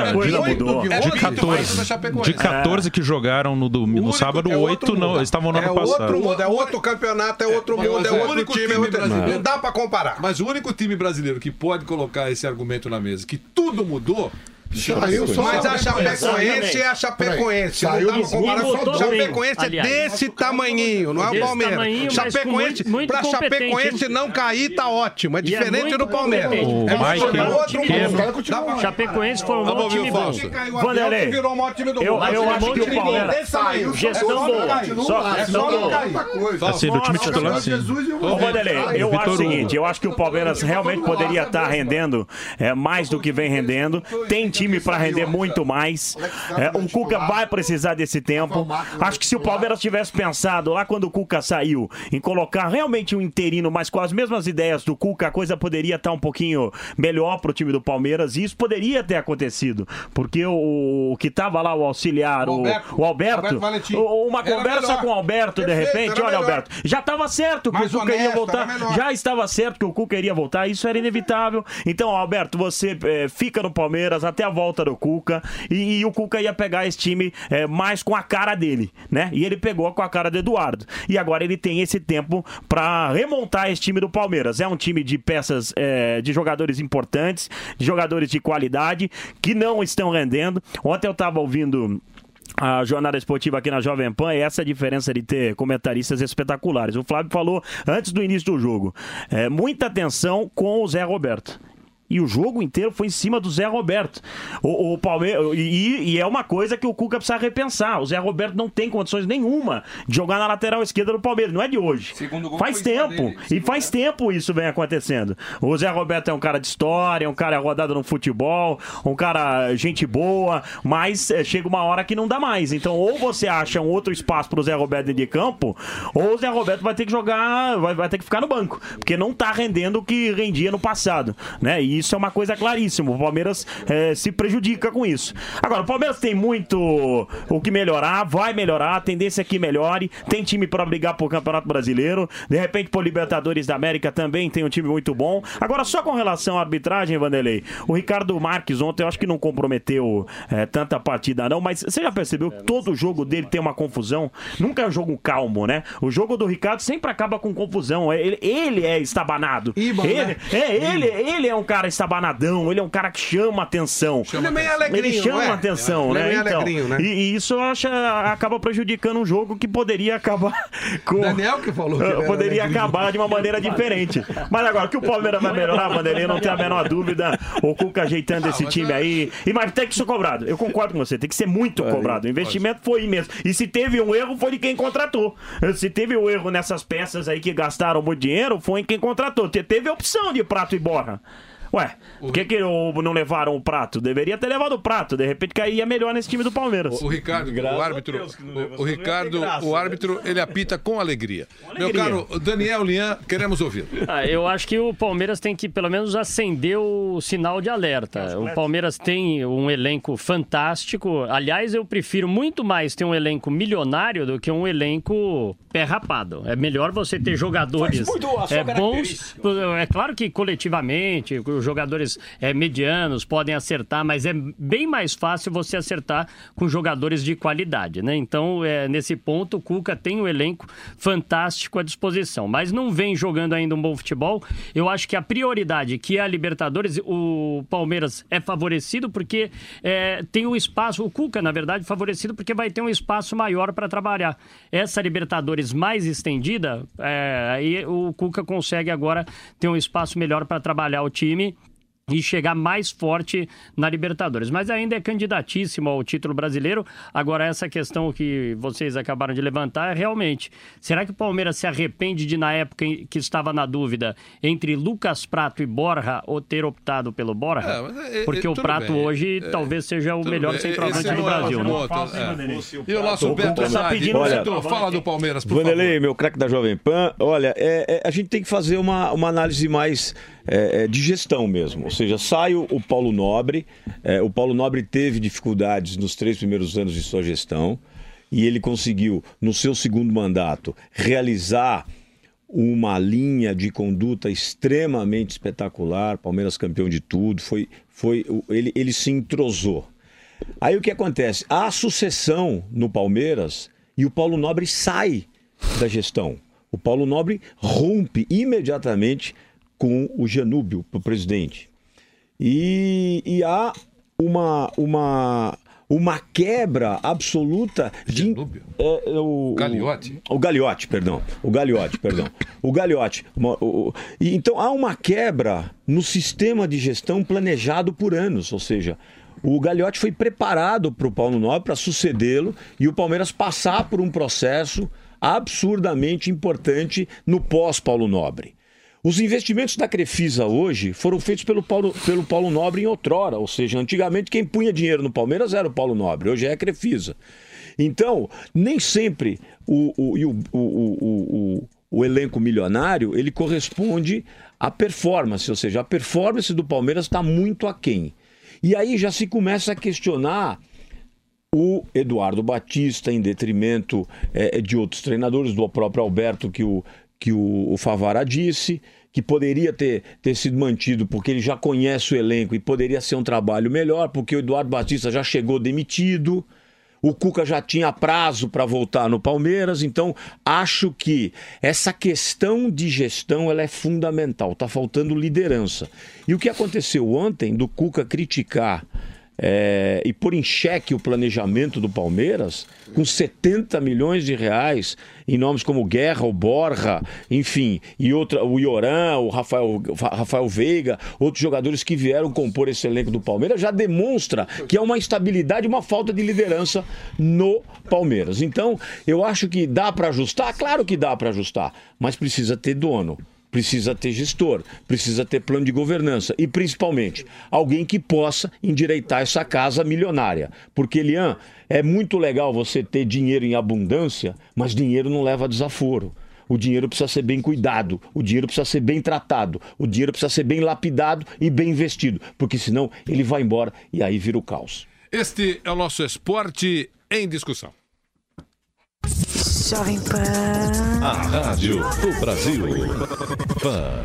De quatorze. De quatorze que jogaram no, do, no sábado, oito não, estavam no ano passado. Outro, é outro campeonato, é outro mundo, é outro time. É outro... Não dá pra comparar. Mas o único time brasileiro que pode colocar esse argumento na mesa, que tudo mudou. Saiu só mas a Chapecoense é a Chapecoense. Saiu não dá pra comparar. Chapecoense é desse tamanhinho, não é o Palmeiras. Chapecoense, pra Chapecoense não cair, tá ótimo. É diferente do Palmeiras. É outro mundo. Chapecoense foi um bom time bom. Vanderlei, eu acho que o Palmeiras gestão boa. Só boa. Assim, do time titular, sim. Ô Vanderlei, eu acho o seguinte, eu acho que o Palmeiras realmente poderia estar rendendo mais do que vem rendendo. Tem time para render muito mais. É, o Cuca vai precisar desse tempo. Acho que se o Palmeiras tivesse pensado lá quando o Cuca saiu em colocar realmente um interino, mas com as mesmas ideias do Cuca, a coisa poderia estar um pouquinho melhor pro time do Palmeiras, e isso poderia ter acontecido, porque o, o que tava lá, o auxiliar, o Alberto, o, o Alberto, Alberto o, uma conversa com o Alberto, de repente, olha, Alberto, já estava certo que o Cuca iria voltar, já estava certo que o Cuca iria voltar, isso era inevitável. Então, Alberto, você é, fica no Palmeiras até a volta do Cuca, e, e o Cuca ia pegar esse time é, mais com a cara dele, né? E ele pegou com a cara do Eduardo. E agora ele tem esse tempo para remontar esse time do Palmeiras. É um time de peças, é, de jogadores importantes, de jogadores de qualidade, que não estão rendendo. Ontem eu estava ouvindo a jornada esportiva aqui na Jovem Pan, e essa é a diferença de ter comentaristas espetaculares. O Flávio falou antes do início do jogo, é, muita atenção com o Zé Roberto. E o jogo inteiro foi em cima do Zé Roberto. O, o Palmeiras, e, e é uma coisa que o Cuca precisa repensar. O Zé Roberto não tem condições nenhuma de jogar na lateral esquerda do Palmeiras. Não é de hoje. Faz tempo. E faz tempo isso vem acontecendo. O Zé Roberto é um cara de história, um cara rodado no futebol, um cara gente boa, mas é, chega uma hora que não dá mais. Então, ou você acha um outro espaço pro Zé Roberto dentro de campo, ou o Zé Roberto vai ter que jogar, vai, vai ter que ficar no banco. Porque não tá rendendo o que rendia no passado, né? E isso é uma coisa claríssima. O Palmeiras é, se prejudica com isso. Agora, o Palmeiras tem muito o que melhorar, vai melhorar, a tendência é que melhore, tem time para brigar pro Campeonato Brasileiro, de repente pro Libertadores da América também tem um time muito bom. Agora, só com relação à arbitragem, Vanderlei, o Ricardo Marques ontem eu acho que não comprometeu é, tanta partida não, mas você já percebeu que todo jogo dele tem uma confusão? Nunca é um jogo calmo, né? O jogo do Ricardo sempre acaba com confusão. Ele, ele é estabanado. Iba, ele, né? é, ele, ele é um cara estabanadão, ele é um cara que chama atenção. Ele é meio alegrinho, ele chama é? atenção, ele né? É meio então, alegrinho, né? E, e isso eu acho, acaba prejudicando um jogo que poderia acabar com... Daniel que falou que poderia acabar de uma maneira diferente. Mas agora, que o Palmeiras vai melhorar, Vanderlei, não tenho a menor dúvida. O Cuca ajeitando esse time aí. E, mas tem que ser cobrado. Eu concordo com você, tem que ser muito cobrado. O investimento foi imenso. E se teve um erro, foi de quem contratou. Se teve um erro nessas peças aí que gastaram muito dinheiro, foi em quem contratou. Teve a opção de Prato e Borja. Ué, por que, que não levaram o prato? Deveria ter levado o prato. De repente cairia melhor nesse time do Palmeiras. O, o Ricardo, o árbitro, o, o Ricardo, graça, o árbitro, ele apita com alegria. com alegria. Meu caro Daniel Lian, queremos ouvir. Ah, eu acho que o Palmeiras tem que pelo menos acender o sinal de alerta. O Palmeiras tem um elenco fantástico. Aliás, eu prefiro muito mais ter um elenco milionário do que um elenco pé rapado. É melhor você ter jogadores é, bons. É claro que coletivamente os jogadores é, medianos podem acertar, mas é bem mais fácil você acertar com jogadores de qualidade, né? Então, é, nesse ponto, o Cuca tem um elenco fantástico à disposição, mas não vem jogando ainda um bom futebol. Eu acho que a prioridade, que é a Libertadores, o Palmeiras é favorecido porque é, tem um espaço, o Cuca, na verdade, favorecido porque vai ter um espaço maior para trabalhar. Essa Libertadores mais estendida, é, aí o Cuca consegue agora ter um espaço melhor para trabalhar o time e chegar mais forte na Libertadores. Mas ainda é candidatíssimo ao título brasileiro. Agora, essa questão que vocês acabaram de levantar é realmente... Será que o Palmeiras se arrepende de, na época que estava na dúvida, entre Lucas Prato e Borja, ou ter optado pelo Borja? É, mas é, Porque é, o Prato bem. hoje é, talvez seja o melhor bem. centroavante do Brasil. Né? É. E o nosso Beto Sade, fala do Palmeiras, por Vanderlei, favor. Meu craque da Jovem Pan, olha, é, é, a gente tem que fazer uma, uma análise mais é, de gestão mesmo. Ou seja, sai o, o Paulo Nobre, é, o Paulo Nobre teve dificuldades nos três primeiros anos de sua gestão e ele conseguiu, no seu segundo mandato, realizar uma linha de conduta extremamente espetacular. Palmeiras campeão de tudo, foi, foi, ele, ele se entrosou. Aí o que acontece? Há sucessão no Palmeiras e o Paulo Nobre sai da gestão. O Paulo Nobre rompe imediatamente com o Janúbio, o presidente. E, e há uma, uma, uma quebra absoluta de... É, o, Gagliotti. O, o Gagliotti, perdão. O Gagliotti, perdão. O Gagliotti. O, o, e, então há uma quebra no sistema de gestão planejado por anos, ou seja... O Gagliotti foi preparado para o Paulo Nobre, para sucedê-lo, e o Palmeiras passar por um processo absurdamente importante no pós-Paulo Nobre. Os investimentos da Crefisa hoje foram feitos pelo Paulo, pelo Paulo Nobre em outrora, ou seja, antigamente quem punha dinheiro no Palmeiras era o Paulo Nobre, hoje é a Crefisa. Então, nem sempre o, o, o, o, o, o, o elenco milionário ele corresponde à performance, ou seja, a performance do Palmeiras está muito aquém. E aí já se começa a questionar o Eduardo Batista em detrimento é, de outros treinadores, do próprio Alberto que o, que o, o Favara disse, que poderia ter, ter sido mantido porque ele já conhece o elenco e poderia ser um trabalho melhor, porque o Eduardo Batista já chegou demitido, o Cuca já tinha prazo para voltar no Palmeiras, então acho que essa questão de gestão ela é fundamental, está faltando liderança. E o que aconteceu ontem do Cuca criticar é, e pôr em xeque o planejamento do Palmeiras, com setenta milhões de reais em nomes como Guerra, o Borja, enfim, e outra, o Ioran, o Rafael, Rafael Veiga, outros jogadores que vieram compor esse elenco do Palmeiras, já demonstra que há uma instabilidade e uma falta de liderança no Palmeiras. Então, eu acho que dá para ajustar? Claro que dá para ajustar, mas precisa ter dono. Precisa ter gestor, precisa ter plano de governança e, principalmente, alguém que possa endireitar essa casa milionária. Porque, Lian, é muito legal você ter dinheiro em abundância, mas dinheiro não leva a desaforo. O dinheiro precisa ser bem cuidado, o dinheiro precisa ser bem tratado, o dinheiro precisa ser bem lapidado e bem investido, porque senão ele vai embora e aí vira o caos. Este é o nosso Esporte em Discussão. Jovem Pan. A Rádio do Brasil. Pan.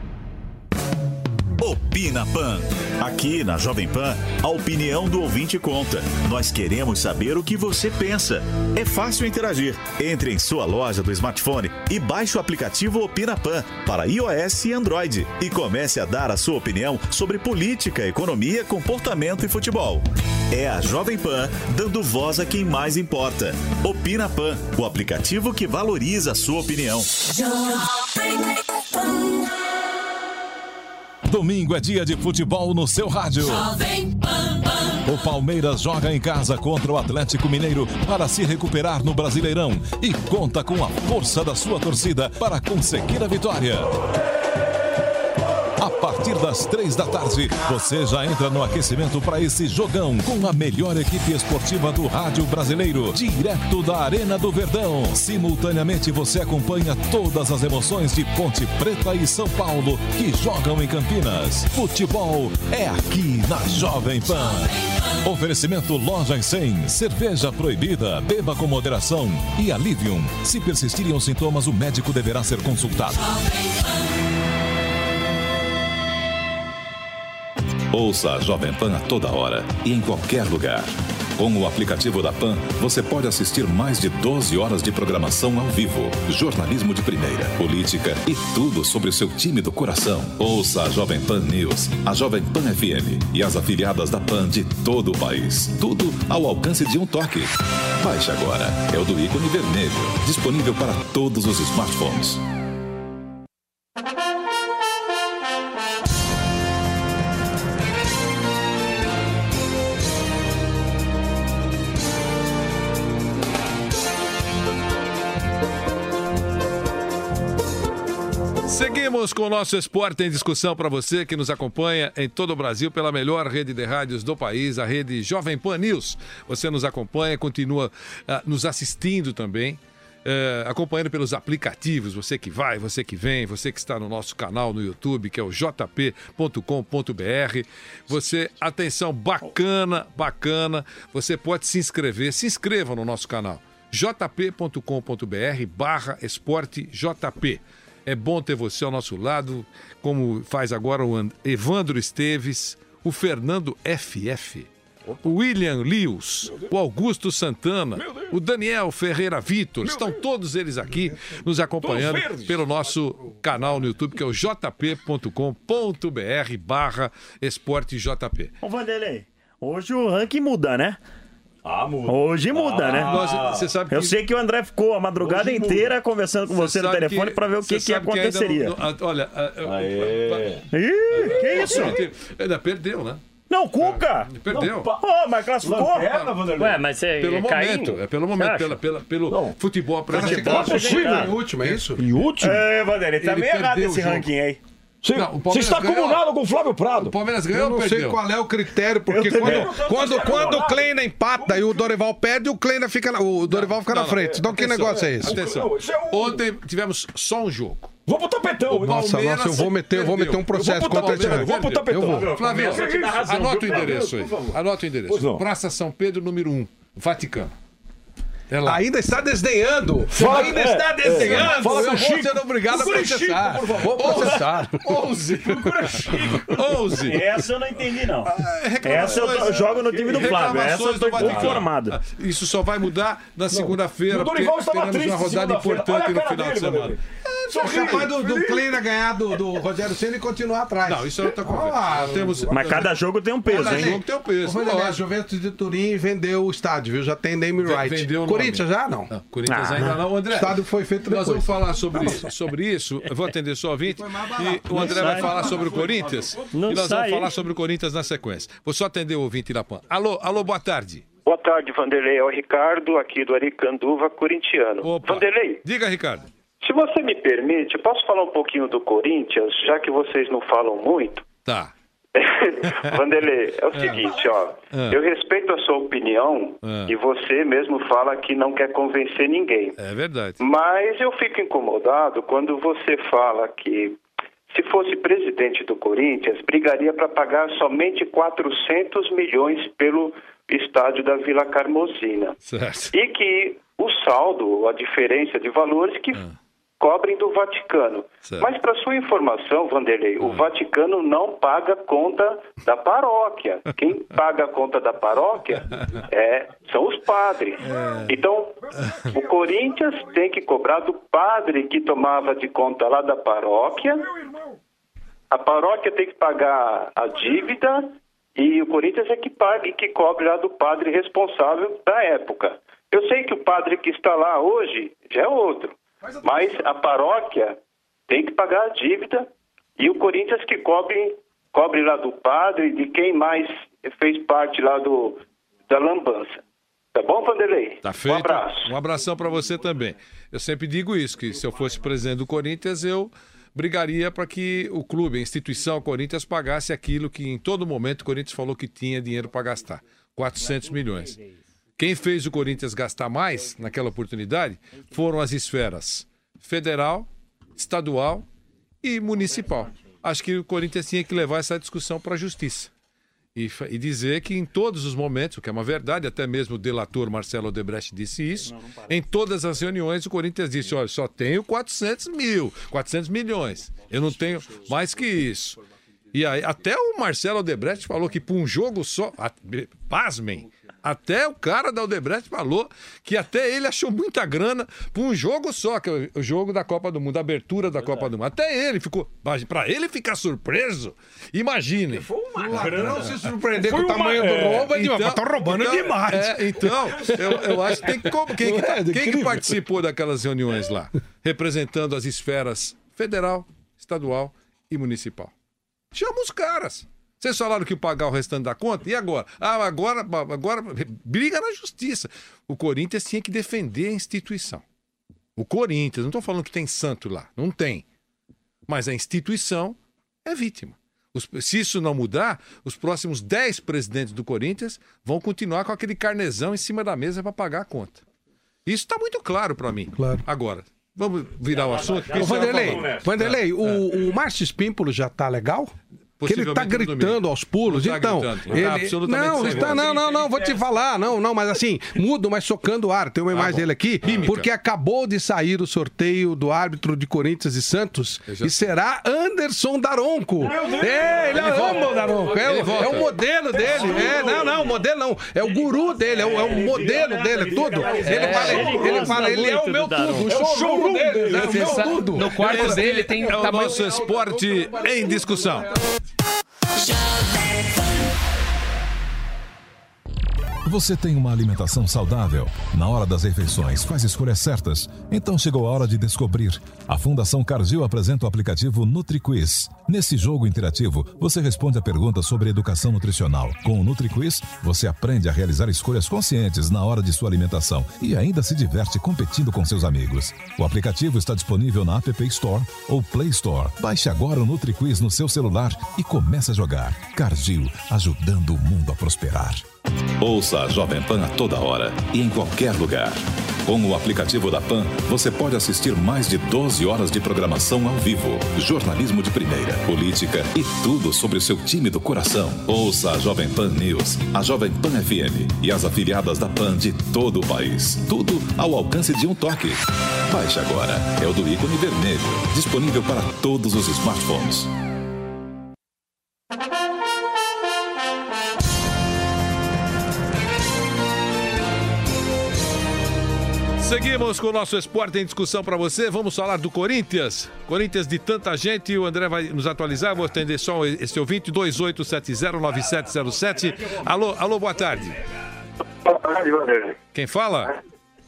Opina Pan. Aqui na Jovem Pan, a opinião do ouvinte conta. Nós queremos saber o que você pensa. É fácil interagir. Entre em sua loja do smartphone e baixe o aplicativo Opina Pan para iOS e Android e comece a dar a sua opinião sobre política, economia, comportamento e futebol. É a Jovem Pan dando voz a quem mais importa. Opina Pan, o aplicativo que valoriza a sua opinião. Jovem Pan. Domingo é dia de futebol no seu rádio. Jovem Pan Pan. O Palmeiras joga em casa contra o Atlético Mineiro para se recuperar no Brasileirão e conta com a força da sua torcida para conseguir a vitória. A partir das três da tarde, você já entra no aquecimento para esse jogão com a melhor equipe esportiva do rádio brasileiro, direto da Arena do Verdão. Simultaneamente você acompanha todas as emoções de Ponte Preta e São Paulo que jogam em Campinas. Futebol é aqui na Jovem Pan. Oferecimento Loja em cem, cerveja proibida, beba com moderação e Alivium. Se persistirem os sintomas, o médico deverá ser consultado. Ouça a Jovem Pan a toda hora e em qualquer lugar. Com o aplicativo da Pan, você pode assistir mais de doze horas de programação ao vivo, jornalismo de primeira, política e tudo sobre o seu time do coração. Ouça a Jovem Pan News, a Jovem Pan F M e as afiliadas da Pan de todo o país. Tudo ao alcance de um toque. Baixe agora. É o do ícone vermelho. Disponível para todos os smartphones. Seguimos com o nosso Esporte em Discussão para você que nos acompanha em todo o Brasil pela melhor rede de rádios do país, a rede Jovem Pan News. Você nos acompanha, continua uh, nos assistindo também, uh, acompanhando pelos aplicativos, você que vai, você que vem, você que está no nosso canal no YouTube, que é o j p ponto com ponto b r. Você, atenção, bacana, bacana, você pode se inscrever, se inscreva no nosso canal, j p ponto com ponto b r barra esporte j p. É bom ter você ao nosso lado, como faz agora o Evandro Esteves, o Fernando F F, o William Lewis, o Augusto Santana, o Daniel Ferreira Vitor. Estão todos eles aqui nos acompanhando pelo nosso canal no YouTube, que é o j p ponto com ponto b r barra esporte j p. Ô Vanderlei, hoje o ranking muda, né? Ah, muda. Hoje muda, ah, né? Nós, você sabe que... Eu sei que o André ficou a madrugada inteira conversando com você, você no telefone para ver o que, que aconteceria. Que não, não, olha... Aê. Ih, que isso? Ainda perdeu, né? Não, Cuca! É, perdeu. Oh, mas classificou. Ué, mas é pelo momento, é pelo momento, pela, pela, pelo não. futebol apresentado. Em último, é isso? Em último? É, Vanderlei, tá meio errado esse ranking aí. Você, não, você está ganhou. Comunado com o Flávio Prado. O Palmeiras ganhou. Eu não ou sei perdeu? qual é o critério, porque quando, quando, quando o Kleina empata e o Dorival perde, o Kleina fica na, o Dorival fica não, na frente. Então atenção, que negócio é esse? Atenção. Ontem tivemos só um jogo. Vou pro tapetão. Nossa, nossa, eu vou meter, eu vou meter um processo contra esse time. Vou pro tapetão. Eu vou. Flávio, anota o endereço aí. Anota o endereço. Praça São Pedro, número um, Vaticano. É ainda está desdenhando. Fala, ainda é, está desdenhando. É, fala eu vou ser obrigado a processar. Chico, vou processar. onze. onze. Essa eu não entendi, não. Essa eu jogo no time do Flávio. Essa eu estou informado. Isso só vai mudar na segunda-feira, porque teremos uma rodada importante no final de semana. Sou capaz do, do Kleina ganhar do, do Rogério Ceni e continuar atrás. Não, isso é outra conversa. Ah, temos... Mas cada jogo tem um peso, cada hein? Cada jogo tem um peso. A Juventus de Turim vendeu o estádio, viu? Já tem name right. Vendeu o Corinthians já? Não. não Corinthians ah, ainda não. André, o estádio foi feito depois. Nós vamos falar sobre, sobre isso. Eu vou atender só o ouvinte. E o André vai falar sobre o Corinthians. Não e nós sai. vamos falar sobre o Corinthians na sequência. Vou só atender o ouvinte da Pan. Alô, alô, boa tarde. Boa tarde, Vanderlei. É o Ricardo, aqui do Aricanduva, corintiano. Opa. Vanderlei. Diga, Ricardo. Se você me permite, posso falar um pouquinho do Corinthians, já que vocês não falam muito? Tá. Vanderlei, é o é. seguinte, ó. É. Eu respeito a sua opinião é. e você mesmo fala que não quer convencer ninguém. É verdade. Mas eu fico incomodado quando você fala que se fosse presidente do Corinthians, brigaria para pagar somente quatrocentos milhões pelo estádio da Vila Carmozina. Certo. E que o saldo, a diferença de valores que... É. cobrem do Vaticano. Certo. Mas, para sua informação, Vanderlei, hum. o Vaticano não paga conta da paróquia. Quem paga a conta da paróquia é, são os padres. É. Então, o Corinthians tem que cobrar do padre que tomava de conta lá da paróquia. A paróquia tem que pagar a dívida e o Corinthians é que paga e que cobre lá do padre responsável da época. Eu sei que o padre que está lá hoje já é outro. Mas a paróquia tem que pagar a dívida e o Corinthians que cobre, cobre lá do padre, de quem mais fez parte lá do, da lambança. Tá bom, Vanderlei? Tá feito. Um abraço. Um abração para você também. Eu sempre digo isso, que se eu fosse presidente do Corinthians, eu brigaria para que o clube, a instituição Corinthians, pagasse aquilo que em todo momento o Corinthians falou que tinha dinheiro para gastar, quatrocentos milhões. Quem fez o Corinthians gastar mais naquela oportunidade foram as esferas federal, estadual e municipal. Acho que o Corinthians tinha que levar essa discussão para a justiça. E, e dizer que em todos os momentos, o que é uma verdade, até mesmo o delator Marcelo Odebrecht disse isso, em todas as reuniões o Corinthians disse, olha, só tenho quatrocentos mil, quatrocentos milhões, eu não tenho mais que isso. E aí, até o Marcelo Odebrecht falou que para um jogo só, a, pasmem, até o cara da Odebrecht falou que até ele achou muita grana para um jogo só, que é o jogo da Copa do Mundo, a abertura da Copa do Mundo. Até ele ficou, para ele ficar surpreso, imagine. Foi uma grana. Não se surpreender com o tamanho do roubo, é, então, mas tá roubando então, demais. É, então, eu, eu acho que tem que... Quem, que, tá, quem que participou daquelas reuniões lá? Representando as esferas federal, estadual e municipal. Chama os caras. Vocês falaram que pagar o restante da conta, e agora? Ah, agora, agora briga na justiça. O Corinthians tinha que defender a instituição. O Corinthians, não estou falando que tem santo lá, não tem. Mas a instituição é vítima. Os, se isso não mudar, os próximos dez presidentes do Corinthians vão continuar com aquele carnezão em cima da mesa para pagar a conta. Isso está muito claro para mim. Claro. Agora, vamos virar o assunto? Ô, Vanderlei, Vanderlei, é. o, o Márcio Espímpolo já está legal? Que ele está gritando aos pulos, não então. Tá ele, tá não, está, não, não, não, vou te falar, não, não, mas assim, mudo, mas socando o ar. Tem uma imagem ah, dele aqui, Química. Porque acabou de sair o sorteio do árbitro de Corinthians e Santos e será Anderson Daronco. É, ele, ele ama o Daronco, é, é o modelo dele. É, não, não, modelo não, é o guru dele, é o, é o modelo dele, tudo. Ele fala, ele fala, ele é o meu tudo, o showroom dele, é o meu tudo. No quarto dele tem o nosso esporte em discussão. Você tem uma alimentação saudável? Na hora das refeições, faz escolhas certas? Então chegou a hora de descobrir. A Fundação Cargill apresenta o aplicativo NutriQuiz. Nesse jogo interativo, você responde a perguntas sobre educação nutricional. Com o NutriQuiz, você aprende a realizar escolhas conscientes na hora de sua alimentação e ainda se diverte competindo com seus amigos. O aplicativo está disponível na App Store ou Play Store. Baixe agora o NutriQuiz no seu celular e comece a jogar. Cargill, ajudando o mundo a prosperar. Ouça a Jovem Pan a toda hora e em qualquer lugar. Com o aplicativo da Pan, você pode assistir mais de doze horas de programação ao vivo, jornalismo de primeira, política e tudo sobre o seu time do coração. Ouça a Jovem Pan News, a Jovem Pan F M e as afiliadas da Pan de todo o país. Tudo ao alcance de um toque. Baixe agora, é o do ícone vermelho, disponível para todos os smartphones. Seguimos com o nosso esporte em discussão para você. Vamos falar do Corinthians. Corinthians de tanta gente. O André vai nos atualizar. Vou atender só esse ouvinte. dois oito sete zero nove sete zero sete. Alô, alô, boa tarde. Boa tarde, Vanderlei. Quem fala?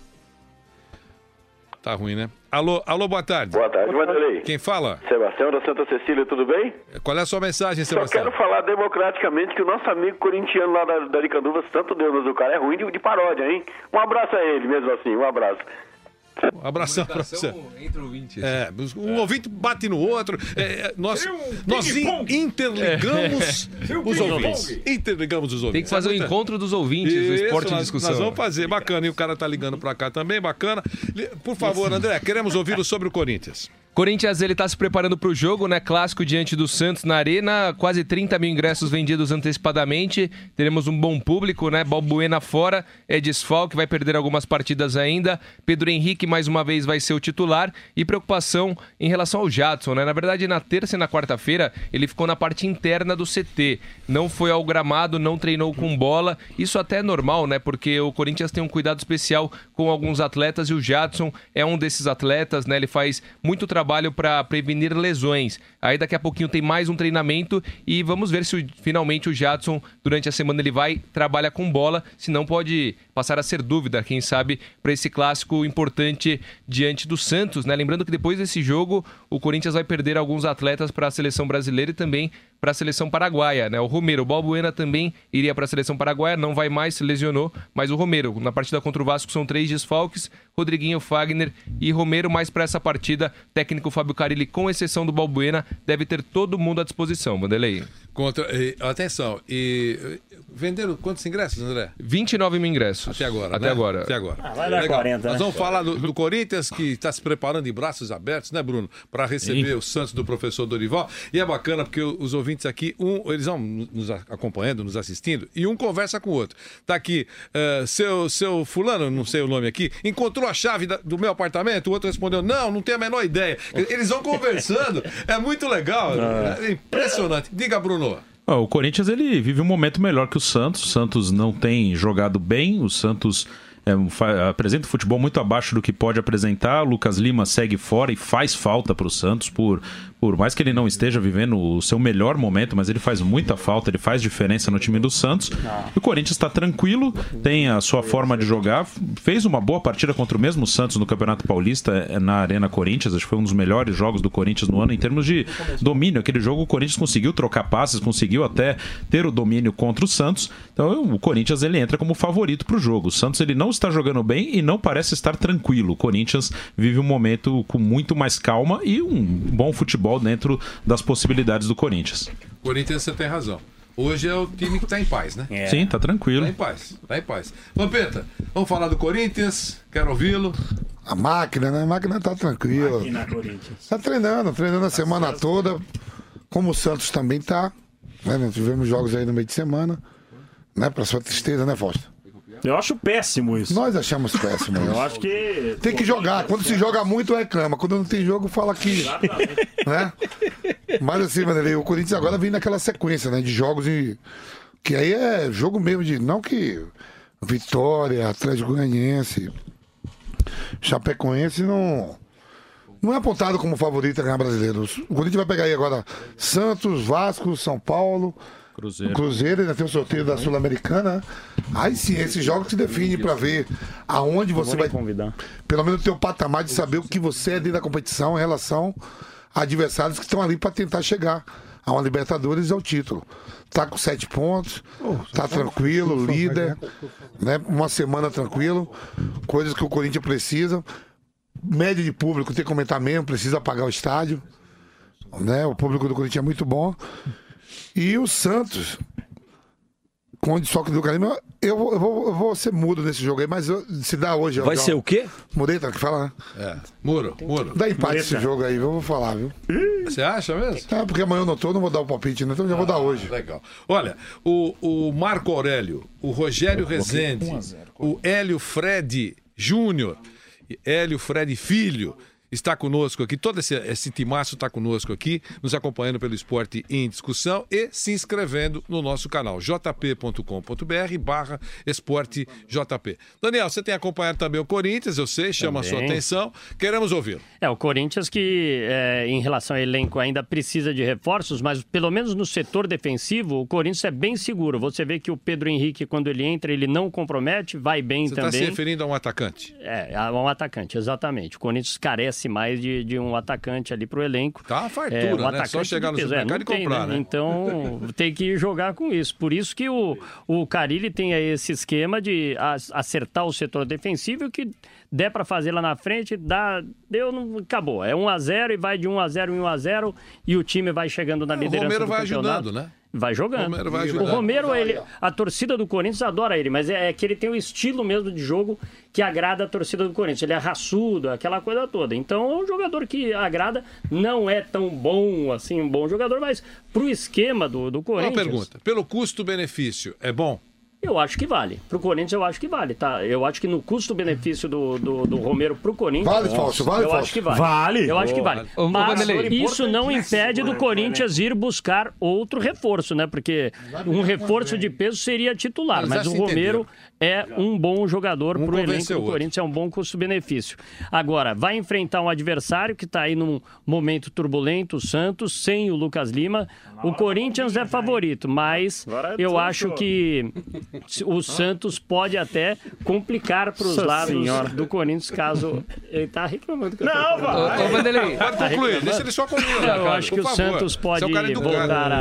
Tá ruim, né? Alô, alô, boa tarde. Boa tarde, Vanderlei. Quem fala? Sebastião da Santa Cecília, tudo bem? Qual é a sua mensagem, Sebastião? Só quero falar democraticamente que o nosso amigo corintiano lá da, da Aricanduvas, tanto Deus, mas o cara é ruim de, de paródia, hein? Um abraço a ele, mesmo assim, um abraço. Um abração para você. Entre ouvintes. É, um é. ouvinte bate no outro. É, nós nós in, interligamos é. os ouvintes. Interligamos os ouvintes. Tem que fazer o encontro dos ouvintes do esporte nós, de discussão. Nós vamos fazer, bacana. E o cara tá ligando para cá também, bacana. Por favor, André, queremos ouvi-lo sobre o Corinthians. Corinthians, ele tá se preparando para o jogo, né? Clássico diante do Santos na Arena. Quase trinta mil ingressos vendidos antecipadamente. Teremos um bom público, né? Balbuena fora, é desfalque, vai perder algumas partidas ainda. Pedro Henrique, mais uma vez, vai ser o titular. E preocupação em relação ao Jadson, né? Na verdade, na terça e na quarta-feira, ele ficou na parte interna do C T. Não foi ao gramado, não treinou com bola. Isso até é normal, né? Porque o Corinthians tem um cuidado especial com alguns atletas e o Jadson é um desses atletas, né? Ele faz muito trabalho trabalho para prevenir lesões. Aí daqui a pouquinho tem mais um treinamento e vamos ver se finalmente o Jadson, durante a semana, ele vai trabalhar com bola, senão pode passar a ser dúvida, quem sabe, para esse clássico importante diante do Santos, né? Lembrando que depois desse jogo, o Corinthians vai perder alguns atletas para a seleção brasileira e também para a seleção paraguaia, né? O Romero, o Balbuena também iria para a seleção paraguaia, não vai mais, se lesionou, mas o Romero, na partida contra o Vasco são três desfalques, Rodriguinho, Fagner e Romero, mas para essa partida, técnico Fábio Carille, com exceção do Balbuena, deve ter todo mundo à disposição, Vanderlei. Contra, e, atenção, e venderam quantos ingressos, André? vinte e nove mil ingressos. Até agora, Até né? agora. Até agora. Ah, vai dar Legal. quarenta, Nós né? vamos falar do, do Corinthians, que está se preparando em braços abertos, né, Bruno? Para receber Sim. o Santos do professor Dorival. E é bacana porque os ouvintes aqui, um, eles vão nos acompanhando, nos assistindo, e um conversa com o outro. Tá aqui, uh, seu, seu fulano, não sei o nome aqui, encontrou a chave da, do meu apartamento? O outro respondeu, não, não tenho a menor ideia. Eles vão conversando, é muito legal, é impressionante. Diga, Bruno. O Corinthians ele vive um momento melhor que o Santos. O Santos não tem jogado bem. O Santos é, fa- apresenta um futebol muito abaixo do que pode apresentar. O Lucas Lima segue fora e faz falta para o Santos, por, por mais que ele não esteja vivendo o seu melhor momento, mas ele faz muita falta, ele faz diferença no time do Santos. E o Corinthians está tranquilo, tem a sua forma de jogar, fez uma boa partida contra o mesmo Santos no Campeonato Paulista na Arena Corinthians. Acho que foi um dos melhores jogos do Corinthians no ano em termos de domínio. Aquele jogo o Corinthians conseguiu trocar passes, conseguiu até ter o domínio contra o Santos. Então o Corinthians ele entra como favorito para o jogo. O Santos ele não está jogando bem e não parece estar tranquilo. O Corinthians vive um momento com muito mais calma e um bom futebol dentro das possibilidades do Corinthians. Corinthians, você tem razão. Hoje é o time que está em paz, né? É. Sim, tá tranquilo. Está em paz, tá em paz. Vampeta, vamos falar do Corinthians, quero ouvi-lo. A máquina, né? A máquina tá tranquila. Máquina Corinthians. Tá treinando, treinando a semana toda. Como o Santos também tá. Né? Nós tivemos jogos aí no meio de semana. Né? Pra sua tristeza, né, Fausto? Eu acho péssimo isso. Nós achamos péssimo isso. Eu acho que... Tem que jogar. Quando se joga muito, reclama. Quando não tem jogo, fala que... Né? Mas assim, Vanderlei, o Corinthians agora vem naquela sequência, né? De jogos e... Que aí é jogo mesmo de... Não que... Vitória, Atlético Goianiense... Chapecoense não... Não é apontado como favorito a ganhar brasileiro. O Corinthians vai pegar aí agora Santos, Vasco, São Paulo... Cruzeiro. O Cruzeiro ainda tem o sorteio da Sul-Americana. Aí sim, esses jogos se definem para ver aonde você vai convidar. Pelo menos ter o patamar de saber o que você é dentro da competição em relação a adversários que estão ali para tentar chegar a uma Libertadores e ao título. Tá com sete pontos, tá tranquilo, líder, né? Uma semana tranquilo, coisas que o Corinthians precisa. Média de público, tem que comentar mesmo, precisa pagar o estádio, né? O público do Corinthians é muito bom. E o Santos, com o desfalque do Caramba, eu, eu, vou, eu vou ser mudo nesse jogo aí, mas eu, se dá hoje... Vai ser o quê? Mureta, que fala, né? É, Muro, Muro. Dá empate esse jogo aí, eu vou falar, viu? Você acha mesmo? É, porque amanhã eu não tô, não vou dar o palpite, né? Então já vou dar hoje. Legal. Olha, o, o Marco Aurélio, o Rogério Rezende, o Hélio Fred Júnior, Hélio Fred Filho, está conosco aqui, todo esse, esse timaço está conosco aqui, nos acompanhando pelo Esporte em Discussão e se inscrevendo no nosso canal, jp.com.br barra Esporte JP. Daniel, você tem acompanhado também o Corinthians, eu sei, chama também a sua atenção, queremos ouvi-lo. É, o Corinthians que, é, em relação ao elenco, ainda precisa de reforços, mas pelo menos no setor defensivo, o Corinthians é bem seguro. Você vê que o Pedro Henrique, quando ele entra, ele não compromete, vai bem você também. Você está se referindo a um atacante? É, a um atacante, exatamente. O Corinthians carece mais de, de um atacante ali pro elenco. Tá uma fartura, é, um né? atacante Só chegar no peso. supermercado é, e comprar, tem, né? né? Então tem que jogar com isso. Por isso que o, o Carille tem aí esse esquema de acertar o setor defensivo, que der para fazer lá na frente, dá, deu, não, acabou. É um a zero e vai de um a zero em um a zero e o time vai chegando na é, liderança do campeonato. O Romero vai ajudando, né? Vai jogando. O Romero, vai ajudando. O Romero ele, a torcida do Corinthians adora ele, mas é, é que ele tem o estilo mesmo de jogo que agrada a torcida do Corinthians. Ele é raçudo, aquela coisa toda. Então é um jogador que agrada, não é tão bom assim, um bom jogador, mas pro esquema do, do Corinthians... Uma pergunta, pelo custo-benefício, é bom? Eu acho que vale. Pro Corinthians eu acho que vale, tá? Eu acho que no custo-benefício do, do, do Romero pro Corinthians... Vale, Fausto, vale, Eu Fausto. acho que vale. Vale. Eu acho que vale. Ô, Mas Vanderlei, isso não impede do Corinthians ir buscar outro reforço, né? Porque um reforço de peso seria titular, mas o Romero é um bom jogador pro elenco do Corinthians, é um bom custo-benefício. Agora, vai enfrentar um adversário que tá aí num momento turbulento, o Santos, sem o Lucas Lima. O Corinthians é favorito, mas eu acho que o Santos pode até complicar para os lados senhora. do Corinthians, caso ele tá reclamando que eu Não, vai. Ô, Vanderlei, pode tá concluir, deixa ele só concluir. Eu cara, acho que o favor. Santos pode é voltar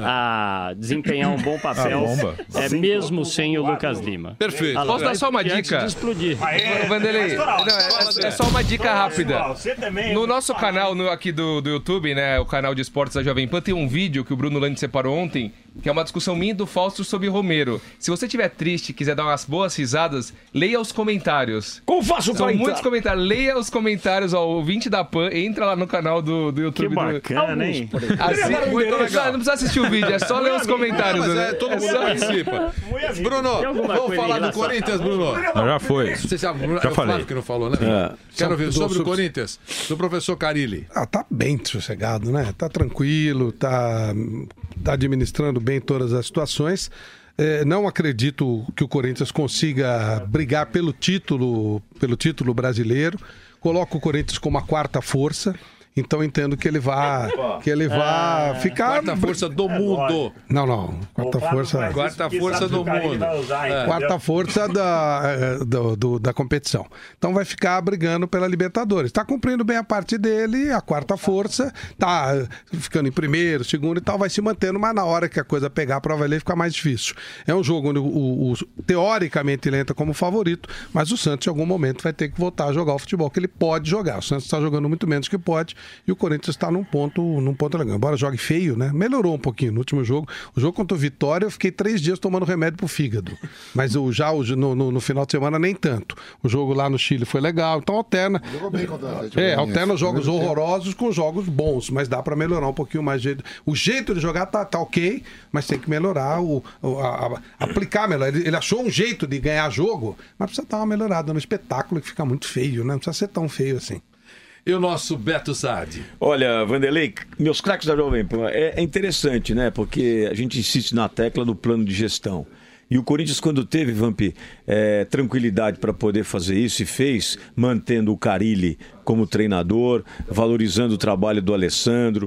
a, a desempenhar um bom papel, é, mesmo sem o Lucas Lima. Perfeito. Ah, posso dar só uma dica? De explodir. Ô, Vanderlei, não, é, é só uma dica rápida. No nosso canal no, aqui do, do YouTube, né, o canal de esportes da Jovem Pan, tem um vídeo que o Bruno Landi separou ontem, que é uma discussão minha e do Fausto sobre Romero. Se você estiver triste e quiser dar umas boas risadas, leia os comentários. Como faço São pra muitos entrar? comentários. Leia os comentários, ó, o ouvinte da Pan, entra lá no canal do, do YouTube. Que bacana, do... hein? Assim, muito legal. Não precisa assistir o vídeo, é só ler os comentários. Mas né? é, todo É mundo só- participa. Bruno, vamos falar do Corinthians, Bruno. Já foi. Você sabe, Bruno, Já é o falei. Flávio que não falou, né? É. Quero ouvir Do- sobre o sobre- Corinthians, do professor Carilli. Ah, tá bem sossegado, né? Tá tranquilo, tá, tá administrando bem todas as situações. É, não acredito que o Corinthians consiga brigar pelo título, pelo título brasileiro. Coloco o Corinthians como a quarta força. Então entendo que ele vai, que ele vai ficar. Quarta força do mundo. Não, não. Quarta força. Quarta força do mundo. É. Quarta força da, eh, do, do- da competição. Então vai ficar brigando pela Libertadores. Está cumprindo bem a parte dele, a quarta força, tá eh, ficando em primeiro, segundo e tal, vai se mantendo, mas na hora que a coisa pegar, a prova vai ficar mais difícil. É um jogo onde o, o- o- teoricamente ele entra como favorito, mas o Santos em algum momento vai ter que voltar a jogar o futebol que ele pode jogar. O Santos está jogando muito menos que pode e o Corinthians está num ponto, num ponto legal. Embora jogue feio, né? Melhorou um pouquinho no último jogo. O jogo contra o Vitória, eu fiquei três dias tomando remédio pro fígado. Mas o, já o- no, no- no final de semana, nem tanto. O jogo lá no Chile foi legal, então alterna. Jogou bem contra o Atlético É, Goianiense. alterna jogos Primeiro tempo. horrorosos com jogos bons, mas dá pra melhorar um pouquinho mais. Jeito. O jeito de jogar tá, tá ok, mas tem que melhorar, o, o- a- a- aplicar melhor. Ele, ele achou um jeito de ganhar jogo, mas precisa dar uma melhorada no espetáculo, que fica muito feio, né? Não precisa ser tão feio assim. E o nosso Beto Sade? Olha, Vanderlei, meus craques da Jovem Pan, é, é interessante, né? Porque a gente insiste na tecla do plano de gestão. E o Corinthians, quando teve, Vamp, é, tranquilidade para poder fazer isso, e fez, mantendo o Carilli como treinador, valorizando o trabalho do Alessandro,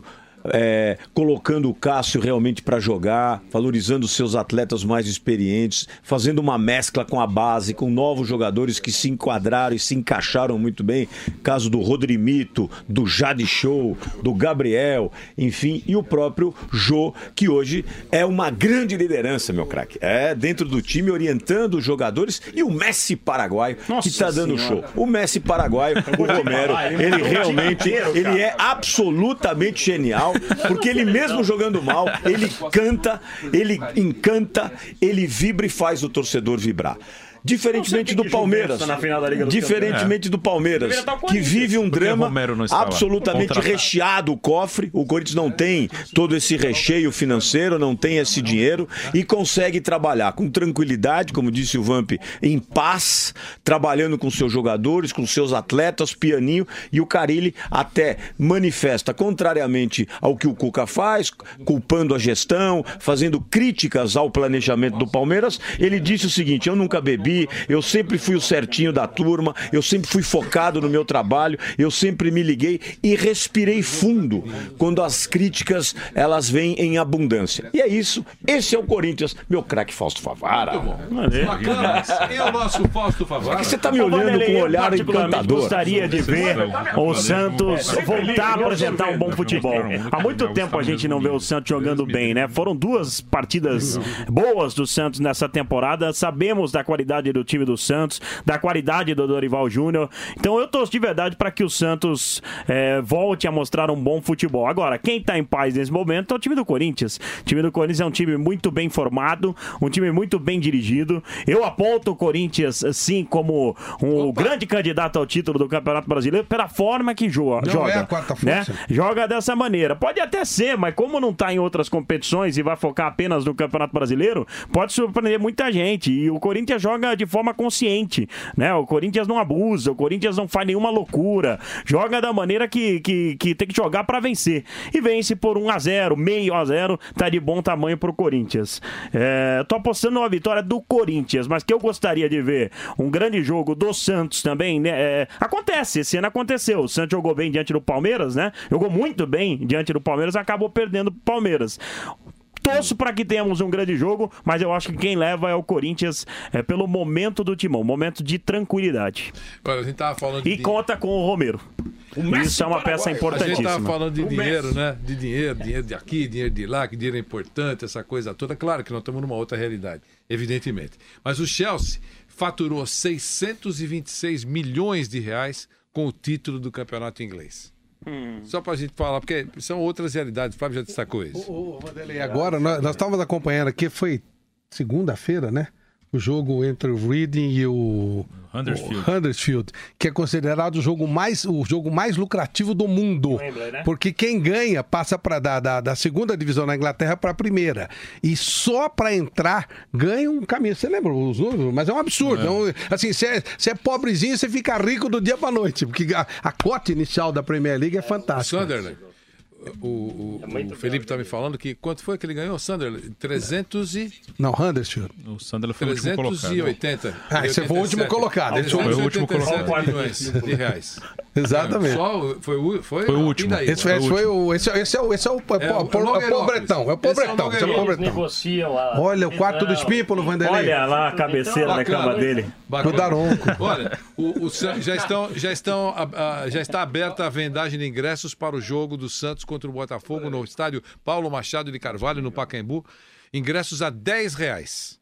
é, colocando o Cássio realmente para jogar, valorizando os seus atletas mais experientes, fazendo uma mescla com a base, com novos jogadores que se enquadraram e se encaixaram muito bem. Caso do Rodrimito, do Jade Show, do Gabriel, enfim, e o próprio Jô, que hoje é uma grande liderança, meu craque. É, dentro do time, orientando os jogadores, e o Messi paraguaio, que está dando show. O Messi paraguaio, o Romero, ele realmente, ele é absolutamente genial, porque ele mesmo jogando mal, ele canta, ele encanta, ele vibra e faz o torcedor vibrar. Diferentemente do Palmeiras, diferentemente do Palmeiras, que vive um drama absolutamente recheado o cofre. O Corinthians não tem todo esse recheio financeiro, não tem esse dinheiro e consegue trabalhar com tranquilidade, como disse o Vamp, em paz, trabalhando com seus jogadores, com seus atletas, pianinho, e o Carilli até manifesta, contrariamente ao que o Cuca faz, culpando a gestão, fazendo críticas ao planejamento do Palmeiras. Ele disse o seguinte: eu nunca bebi, eu sempre fui o certinho da turma, eu sempre fui focado no meu trabalho, eu sempre me liguei e respirei fundo quando as críticas elas vêm em abundância. E é isso, esse é o Corinthians, meu craque Fausto Favara. Bacana. E o nosso Fausto Favara? Por que você tá me olhando com um olhar encantador? Gostaria de ver o Santos voltar a apresentar um bom futebol. Há muito tempo a gente não vê o Santos jogando bem, né? Foram duas partidas boas do Santos nessa temporada. Sabemos da qualidade do time do Santos, da qualidade do Dorival Júnior. Então eu torço de verdade para que o Santos é, volte a mostrar um bom futebol. Agora, quem tá em paz nesse momento é o time do Corinthians. O time do Corinthians é um time muito bem formado, um time muito bem dirigido. Eu aponto o Corinthians, sim, como um Opa. grande candidato ao título do Campeonato Brasileiro pela forma que joga. Não joga, é a quarta né? força. Joga dessa maneira. Pode até ser, mas como não tá em outras competições e vai focar apenas no Campeonato Brasileiro, pode surpreender muita gente. E o Corinthians joga de forma consciente, né? O Corinthians não abusa, o Corinthians não faz nenhuma loucura, joga da maneira que, que, que tem que jogar para vencer. E vence por um a zero, meio a zero, tá de bom tamanho pro Corinthians. É, tô apostando numa vitória do Corinthians, mas que eu gostaria de ver um grande jogo do Santos também, né? É, acontece, esse ano aconteceu. O Santos jogou bem diante do Palmeiras, né? Jogou muito bem diante do Palmeiras, acabou perdendo pro Palmeiras. Torço para que tenhamos um grande jogo, mas eu acho que quem leva é o Corinthians é, pelo momento do timão, momento de tranquilidade. Olha, a gente tava falando e de... conta com o Romero. Isso é uma peça importantíssima. A gente estava falando de o dinheiro, Messi. né? De dinheiro, dinheiro de aqui, dinheiro de lá, que dinheiro é importante, essa coisa toda. Claro que nós estamos numa outra realidade, evidentemente. Mas o Chelsea faturou seiscentos e vinte e seis milhões de reais com o título do campeonato inglês. Hum. Só para a gente falar, porque são outras realidades. O Flávio já destacou isso. Ô, ô, Vanderlei, agora nós, nós estávamos acompanhando aqui, foi segunda-feira, né? O jogo entre o Reading e o Huddersfield. o Huddersfield, que é considerado o jogo mais, o jogo mais lucrativo do mundo. Lembra, né? Porque quem ganha passa pra, da, da, da segunda divisão na Inglaterra para a primeira. E só para entrar ganha um caminho. Você lembra os números? Mas é um absurdo. É. É um, assim, você é, você é pobrezinho, você fica rico do dia para noite. Porque a, a cota inicial da Premier League é fantástica. Sunderland. O, o, é o Felipe está me falando que quanto foi que ele ganhou? Sunderland? trezentos e... Não, Huddersfield. O Sunderland foi o último colocado. trezentos e oitenta. Ah, esse foi o último colocado. Esse foi o último colocado. Milhões de reais. Exatamente. Só foi, o, foi, foi o último. Daí, esse, esse, foi o, esse, esse é o, esse é o, é, é, o, é o pobretão. É o pobretão. Esse é o pobretão. Olha, o quarto do espímpolo, Vanderlei. Olha lá a cabeceira então, na cama dele. Do Daronco. Olha, o, o, já, estão, já, estão, a, a, já está aberta a vendagem de ingressos para o jogo do Santos contra o Botafogo no estádio Paulo Machado de Carvalho, no Pacaembu. Ingressos a dez reais.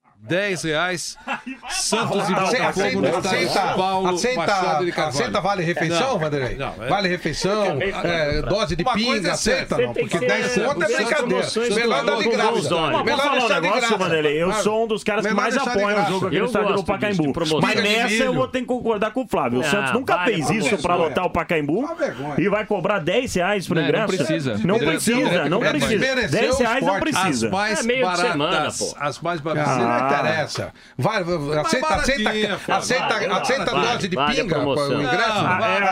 dez reais. Santos e Botafogo no estádio Paulo Machado de Carvalho. Aceita vale refeição, Vanderlei? Vale refeição, é, dose de pinga, aceita não? Porque dez conto é brincadeira. Melhor dar de graça. Melhor deixar de graça, Vanderlei. Eu sou um dos caras que mais apoiam o jogo aqui no estádio do Pacaembu. Mas nessa eu vou ter que concordar com o Flávio. O Santos nunca fez isso pra lotar o Pacaembu e vai cobrar dez reais pro ingresso. Não precisa. Não precisa, não precisa. dez reais não precisa. As mais baratas. As mais baratas. Interessa. Vai, aceita, aceita, aceita, aceita a dose de pinga o ingresso?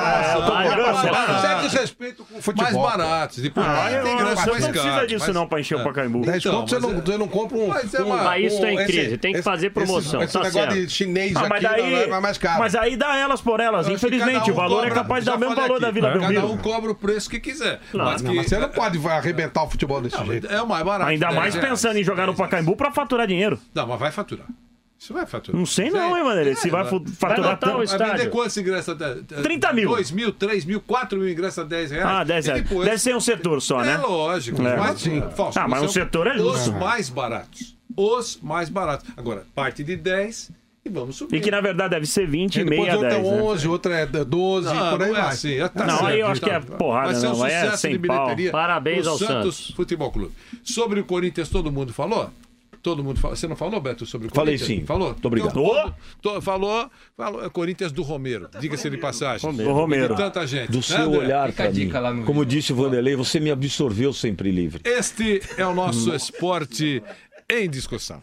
Sem desrespeito com o futebol. Mais baratos. Depois tem ingresso mais caro. Não precisa disso não pra encher o Pacaembu. dez conto você não compra um... O país está em crise, tem que fazer promoção. Esse negócio de chinês aqui é mais caro. Mas aí dá elas por elas, infelizmente. O valor é capaz de dar o mesmo valor da Vila Belmiro. Cada um cobra o preço que quiser. Mas você não pode arrebentar o futebol desse jeito. É o mais barato. Ainda mais pensando em jogar no Pacaembu pra faturar dinheiro. Não, mas vai faturar. Isso vai faturar. Não sei não, hein, Vanderlei? Se vai faturar tanto. Vai vender quantos ingressos? trinta mil. dois mil, três mil, quatro mil ingressos a dez reais. Ah, dez reais. Depois... Deve ser um setor só, né? É lógico. É. Mas, sim. Falso, ah, mas um setor é justo. Os mais baratos. Os mais baratos. Agora, parte de dez e vamos subir. E que na verdade deve ser vinte e meio a dez. Outro é onze, outro é doze, não, por aí não é vai. assim. Tá não, certo, aí eu acho tá, que é porrada, vai ser um não. sucesso É sem de bilheteria. Parabéns ao Santos. Santos Futebol Clube. Sobre o Corinthians, todo mundo falou? Todo mundo falou. Você não falou, Beto, sobre o Falei Corinthians? sim. Falou? Muito obrigado. Então, todo, falou, falou. É Corinthians do Romero. Diga-se de passagem. Do Romero. De tanta gente. Do né, seu André? olhar para mim. Como disse o Vanderlei, você me absorveu sempre livre. Este é o nosso esporte em discussão.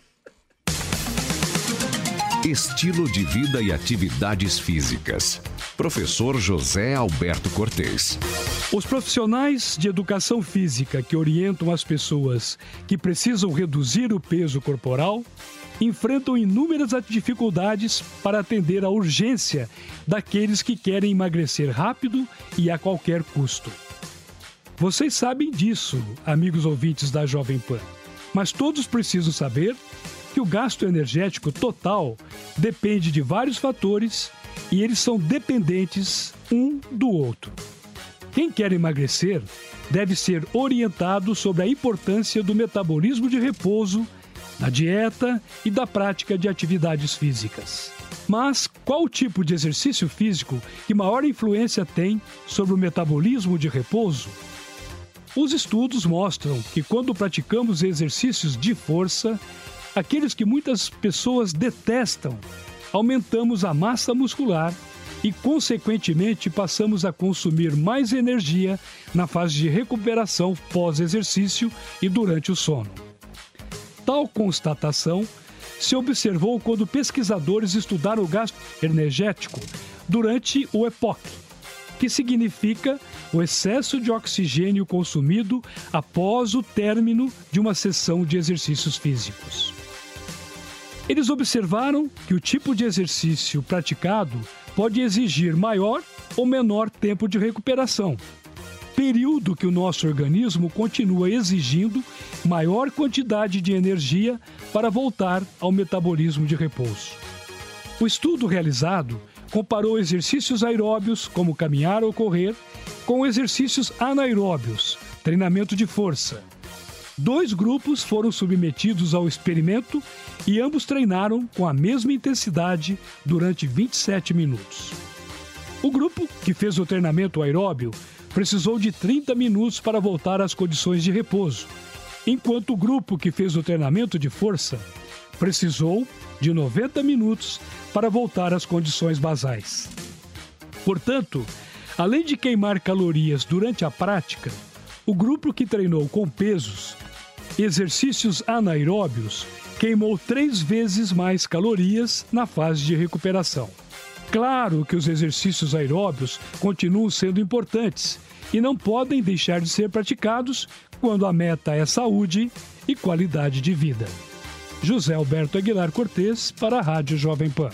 Estilo de vida e atividades físicas. Professor José Alberto Cortez. Os profissionais de educação física que orientam as pessoas que precisam reduzir o peso corporal enfrentam inúmeras dificuldades para atender à urgência daqueles que querem emagrecer rápido e a qualquer custo. Vocês sabem disso, amigos ouvintes da Jovem Pan, mas todos precisam saber que o gasto energético total depende de vários fatores e eles são dependentes um do outro. Quem quer emagrecer deve ser orientado sobre a importância do metabolismo de repouso, da dieta e da prática de atividades físicas. Mas qual o tipo de exercício físico que maior influência tem sobre o metabolismo de repouso? Os estudos mostram que quando praticamos exercícios de força, aqueles que muitas pessoas detestam, aumentamos a massa muscular e, consequentemente, passamos a consumir mais energia na fase de recuperação pós-exercício e durante o sono. Tal constatação se observou quando pesquisadores estudaram o gasto energético durante o E P O C, que significa o excesso de oxigênio consumido após o término de uma sessão de exercícios físicos. Eles observaram que o tipo de exercício praticado pode exigir maior ou menor tempo de recuperação, período que o nosso organismo continua exigindo maior quantidade de energia para voltar ao metabolismo de repouso. O estudo realizado comparou exercícios aeróbios, como caminhar ou correr, com exercícios anaeróbios, treinamento de força. Dois grupos foram submetidos ao experimento e ambos treinaram com a mesma intensidade durante vinte e sete minutos. O grupo que fez o treinamento aeróbio precisou de trinta minutos para voltar às condições de repouso, enquanto o grupo que fez o treinamento de força precisou de noventa minutos para voltar às condições basais. Portanto, além de queimar calorias durante a prática, o grupo que treinou com pesos, exercícios anaeróbios, queimou três vezes mais calorias na fase de recuperação. Claro que os exercícios aeróbios continuam sendo importantes e não podem deixar de ser praticados quando a meta é saúde e qualidade de vida. José Alberto Aguilar Cortez, para a Rádio Jovem Pan.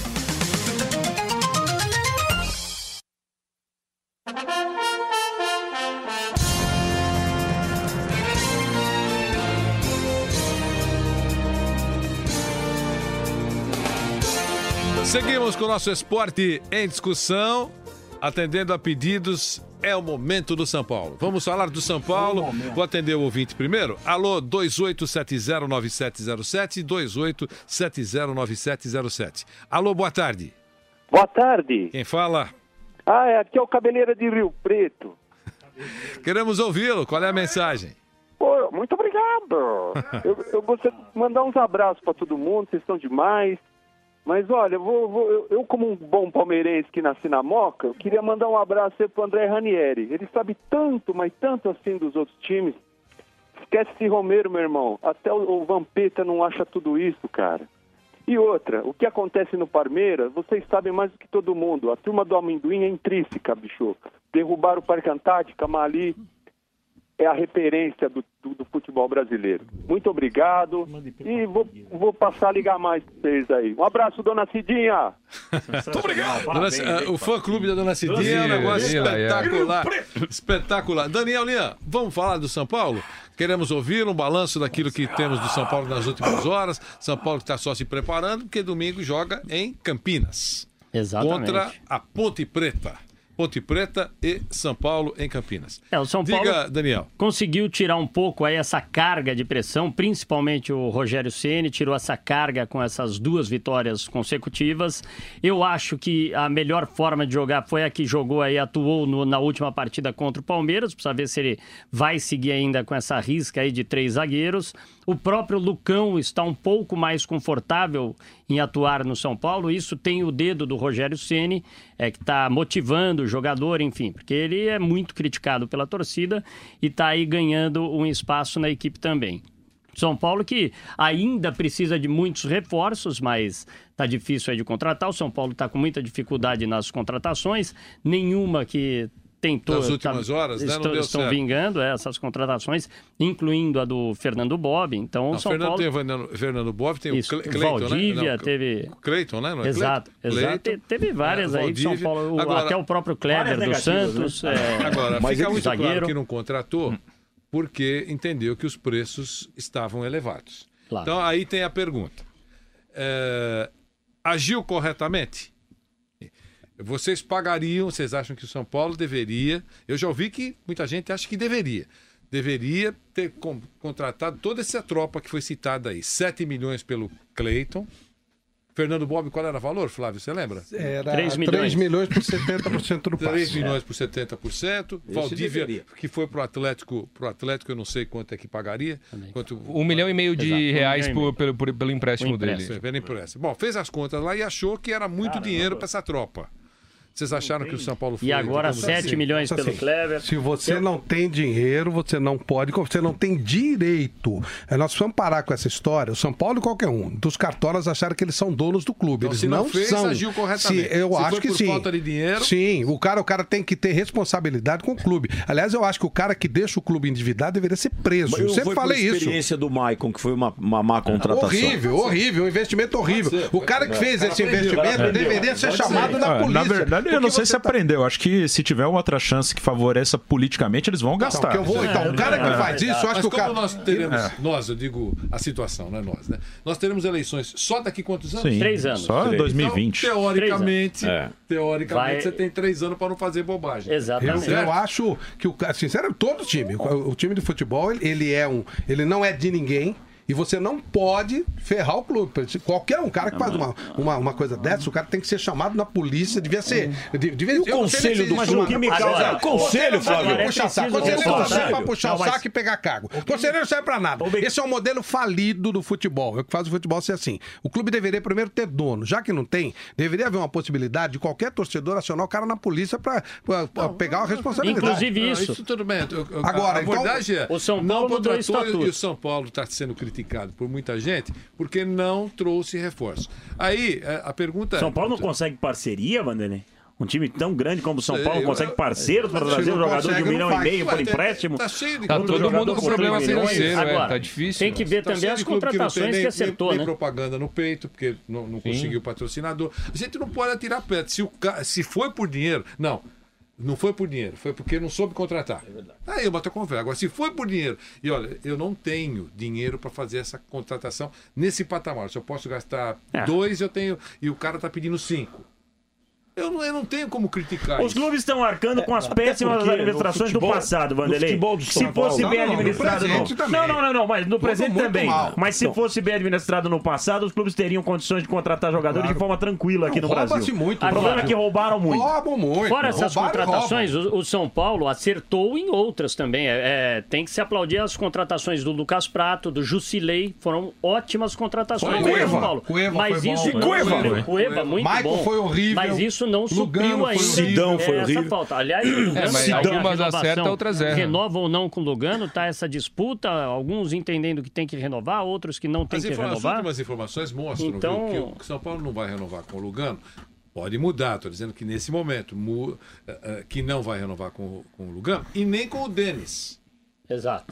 Seguimos com o nosso esporte em discussão, atendendo a pedidos. É o momento do São Paulo. Vamos falar do São Paulo. Vou atender o ouvinte primeiro. Alô, dois oito sete zero nove sete zero sete, dois oito sete zero nove sete zero sete. Alô, boa tarde. Boa tarde. Quem fala? Ah, aqui é o Cabeleira de Rio Preto. Queremos ouvi-lo. Qual é a mensagem? Pô, muito obrigado. eu, eu gostaria de mandar uns abraços para todo mundo. Vocês estão demais. Mas olha, eu, vou, vou, eu, eu como um bom palmeirense que nasci na Moca, eu queria mandar um abraço aí pro André Ranieri. Ele sabe tanto, mas tanto assim dos outros times. Esquece esse Romero, meu irmão. Até o, o Vampeta não acha tudo isso, cara. E outra, o que acontece no Palmeiras, vocês sabem mais do que todo mundo. A turma do amendoim é intrínseca, bicho. Derrubaram o Parque Antártica, Mali é a referência do, do, do futebol brasileiro. Muito obrigado e vou, vou passar a ligar mais pra vocês aí. Um abraço, dona Cidinha. Muito obrigado. Dona, o fã-clube da dona Cidinha é um negócio espetacular. Espetacular. Daniel Lian, vamos falar do São Paulo? Queremos ouvir um balanço daquilo que temos do São Paulo nas últimas horas. São Paulo que está só se preparando, porque domingo joga em Campinas. Exatamente. Contra a Ponte Preta. Ponte Preta e São Paulo em Campinas. É, o São Paulo Diga, Daniel. Conseguiu tirar um pouco aí essa carga de pressão, principalmente o Rogério Ceni tirou essa carga com essas duas vitórias consecutivas. Eu acho que a melhor forma de jogar foi a que jogou aí, atuou no, na última partida contra o Palmeiras, precisa ver se ele vai seguir ainda com essa risca aí de três zagueiros. O próprio Lucão está um pouco mais confortável em atuar no São Paulo. Isso tem o dedo do Rogério Ceni, é, que está motivando o jogador, enfim, porque ele é muito criticado pela torcida e está aí ganhando um espaço na equipe também. São Paulo que ainda precisa de muitos reforços, mas está difícil aí de contratar. O São Paulo está com muita dificuldade nas contratações, nenhuma que tentou... Nas últimas tá, horas, né? Estão, Não deu estão certo. vingando é, essas contratações, incluindo a do Fernando Bob. Então, Não, o São Fernando Paulo... tem o Fernando, Fernando Bob, tem Isso, o Cleiton, Valdívia, né? Não, teve... Cleiton, né? Não é Exato, exato. Te- Teve várias É, aí de São Valdívia. Paulo, o- Agora- até o próprio Kleber do Santos. né? é, Agora, mas fica ele- muito zagueiro. claro que não contratou porque entendeu que os preços estavam elevados. Claro. Então, aí tem a pergunta. É, agiu corretamente? Vocês pagariam, vocês acham que o São Paulo deveria... Eu já ouvi que muita gente acha que deveria. Deveria ter com- contratado toda essa tropa que foi citada aí. sete milhões pelo Cleiton. Fernando Bob, qual era o valor, Flávio? Você lembra? Era três milhões. milhões por setenta por cento do passe. três milhões por setenta por cento. Esse Valdívia, deveria. que foi pro Atlético, pro Atlético, eu não sei quanto é que pagaria. Quanto... Um milhão e meio de Exato. reais Um milhão e por- pelo, pelo, pelo empréstimo dele. Sim, pelo empréstimo. Bom, fez as contas lá e achou que era muito dinheiro para essa tropa. Vocês acharam que o São Paulo foi... E agora digamos sete assim? milhões pelo Kleber. Se você não tem dinheiro, você não pode, você não tem direito. É, nós precisamos parar com essa história. O São Paulo e qualquer um dos cartolas acharam que eles são donos do clube. Então, eles se não não fez, são. agiu corretamente. Se, eu Se acho foi que por sim. falta de dinheiro- Sim, o cara, o cara tem que ter responsabilidade com o clube. Aliás, eu acho que o cara que deixa o clube endividado deveria ser preso. Mas Eu não sempre foi falei por isso. experiência do Maicon, que foi uma, uma má contratação. Horrível, horrível, um investimento horrível. O cara que fez esse investimento Aprendeu, deveria ser pode ser. chamado na Ah, polícia. na verdade, Eu, eu não sei se tá... aprendeu. Acho que se tiver uma outra chance que favoreça politicamente, eles vão gastar. Então, vou, então um cara que faz isso, eu acho Mas que o cara... nós teremos, é. nós, eu digo a situação, não é nós, né? Nós teremos eleições só daqui quantos anos? Sim, três anos. Só três. dois mil e vinte. Então, teoricamente, é. teoricamente Vai... você tem três anos para não fazer bobagem. Exatamente. Eu, eu acho que, o sincero, todo time, o, o time de futebol, ele, ele é um, ele não é de ninguém. E você não pode ferrar o clube. Qualquer um cara que faz uma, uma, uma coisa dessa, o cara tem que ser chamado na polícia, devia ser. Devia, e o conselho do clube me causa. O conselho, Flávio. Conselheiro não serve pra puxar o saco e pegar cargo. Conselheiro não serve pra nada. Esse é um modelo falido do futebol. É o que faz o futebol ser assim. O clube deveria primeiro ter dono. Já que não tem, deveria haver uma possibilidade de qualquer torcedor acionar o cara na polícia pra, pra, pra pegar a responsabilidade. Inclusive isso. Não, isso tudo bem. Agora, a abordagem então, é. O São Paulo mudou o estatuto. E o São Paulo está sendo criticado por muita gente porque não trouxe reforço. Aí a pergunta São é... Paulo não consegue parceria, Vanderlei? Um time tão grande como o São Paulo consegue parceiros para trazer um jogador de um milhão e meio por empréstimo? Tá cheio de Tá todo mundo com problema financeiro, Agora, é, tá difícil. Tem que ver tá também as contratações que, que, nem, acertou, nem, né? nem propaganda no peito, porque não, não conseguiu patrocinador. A gente não pode atirar pedra. Se, o, se foi por dinheiro, não. Não foi por dinheiro, foi porque não soube contratar. É verdade. Aí eu bato a conversa. Agora, se foi por dinheiro, e olha, eu não tenho dinheiro para fazer essa contratação nesse patamar. Se eu posso gastar é. dois, eu tenho, e o cara está pedindo cinco. Eu não, eu não tenho como criticar Os isso. clubes estão arcando com as é, péssimas administrações futebol, do passado, Vanderlei. Do se fosse bem não, administrado... No no... Não, não, não, não, mas no presente também. Mal. Mas se então. fosse bem administrado no passado, os clubes teriam condições de contratar jogadores claro. de forma tranquila aqui não, no Brasil. Muito, o problema claro. é que roubaram muito. Roubam muito. Fora essas contratações, o, o São Paulo acertou em outras também. É, é, tem que se aplaudir as contratações do Lucas Prato, do Jusilei. Foram ótimas contratações do São Paulo. Cueva mas foi isso bom. Não, Cueva, Cueva muito Michael bom. foi horrível. Mas isso não Lugano supriu ainda Sidão foi essa horrível. falta. Aliás, o Lugano, é, mas algumas acertam, outras erram. Renova ou não com o Lugano, tá essa disputa, alguns entendendo que tem que renovar, outros que não tem que renovar. As últimas informações mostram então... viu, que o São Paulo não vai renovar com o Lugano. Pode mudar, estou dizendo que nesse momento mu, uh, uh, que não vai renovar com, com o Lugano e nem com o Denis. Exato.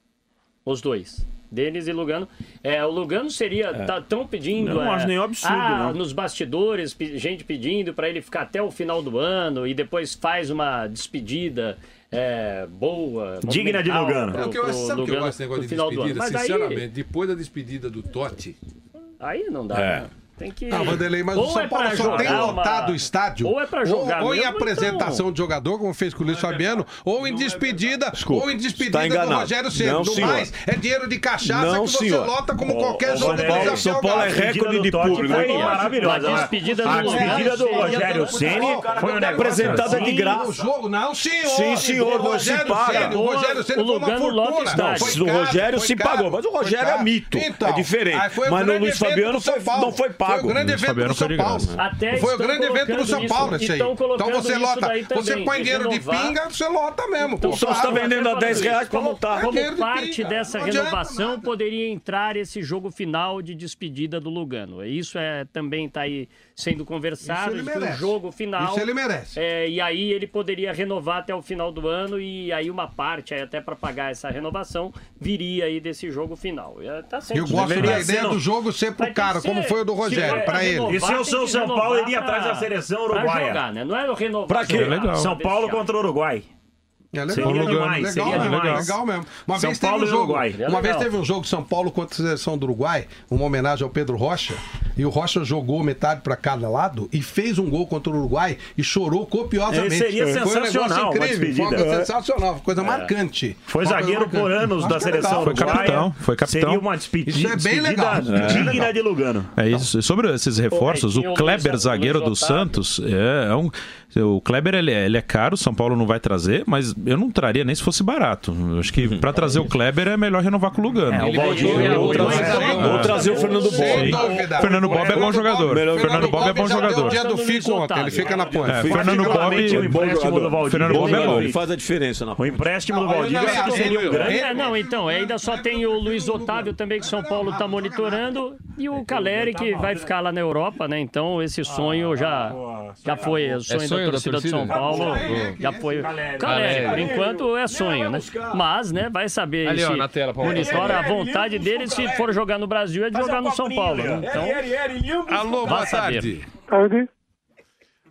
Os dois. Denis e Lugano. É, o Lugano seria. É. Tá, tão pedindo. Não, não é, acho nem absurdo. Ah, não. Nos bastidores, gente pedindo para ele ficar até o final do ano e depois faz uma despedida é, boa. Digna de Lugano. Pro, é, o que eu, sabe o que eu gosto desse negócio de despedida? Mas sinceramente, aí... depois da despedida do Totti. Aí não dá, é. né? Tem que... Ah, Vanderlei, mas ou o São é Paulo só tem lotado o uma... estádio. Ou é pra jogar Ou, ou mesmo, em apresentação então... de jogador, como fez com o Luiz Fabiano, ou em despedida, Desculpa, ou em despedida tá do Rogério Ceni. No mais, é dinheiro de cachaça não, que você senhor. lota como oh, qualquer oh, jogo São Paulo, do São Paulo é recorde de público. Foi maravilhosa. A despedida do, a despedida do Rogério Ceni foi um negócio apresentada de graça. O jogo, não, senhor. Sim, senhor, não se paga. O Rogério Ceni foi uma fortuna. O Rogério se pagou, mas o Rogério é mito. É diferente. Mas no Luiz Fabiano não foi pago. Foi o grande evento do São Paulo. Até foi o grande evento do São isso, Paulo esse aí. Então você lota, você põe dinheiro de pinga, você lota mesmo. Então, só está vendendo a dez reais para lotar. Como é parte dessa renovação poderia entrar esse jogo final de despedida do Lugano. Isso é, também está aí sendo conversado. Isso ele merece. O jogo final. Isso ele merece. É, e aí ele poderia renovar até o final do ano e aí uma parte, aí até para pagar essa renovação, viria aí desse jogo final. Tá Eu gosto da ideia do jogo ser pro cara, como foi o do Rogério, para ele. E se eu sou o São Paulo, ele ia atrás da seleção uruguaia. Jogar, né? Não é o renovar. Pra quê? É São Paulo contra o Uruguai. É legal, seria legal, demais, legal, seria legal, demais. legal mesmo. Uma São vez Paulo teve um jogo, Uruguai. uma vez teve um jogo de São Paulo contra a seleção do Uruguai, uma homenagem ao Pedro Rocha, e o Rocha jogou metade para cada lado e fez um gol contra o Uruguai e chorou copiosamente. Seria foi sensacional, um negócio incrível, foi é. sensacional, coisa é. marcante. Foi zagueiro por anos da seleção uruguaia. Foi capitão, foi capitão. Seria uma despedida, isso é bem legal. digna de Lugano. É isso. Sobre esses reforços, o Kleber, zagueiro do Santos, é, é um... O Kleber, ele é, ele é caro, São Paulo não vai trazer, mas eu não traria nem se fosse barato. Eu acho que para trazer o Kleber é melhor renovar com o Lugano. É, o Valdir, ou trazer, ou trazer o Fernando Bob. Fernando Bob é bom jogador. Fernando Bob é bom jogador. O dia do Fico ontem, ele fica na ponta. É, Fernando Bob é bom jogador. Fernando Bob é bom. Ele faz a diferença. O empréstimo do Valdir seria um grande. É, não, então, ainda só tem o Luiz Otávio também, que São Paulo está monitorando, e o Caleri, que vai ficar lá na Europa, né? Então, esse sonho já, já foi. O sonho, é sonho da torcida de São Paulo já foi. Caleri, por enquanto é sonho, né? Mas, né, vai saber ali, se ó, na tela, monitora a vontade dele, se for jogar no Brasil, é de jogar no São Paulo. Né? Então, alô, boa tarde. Tarde.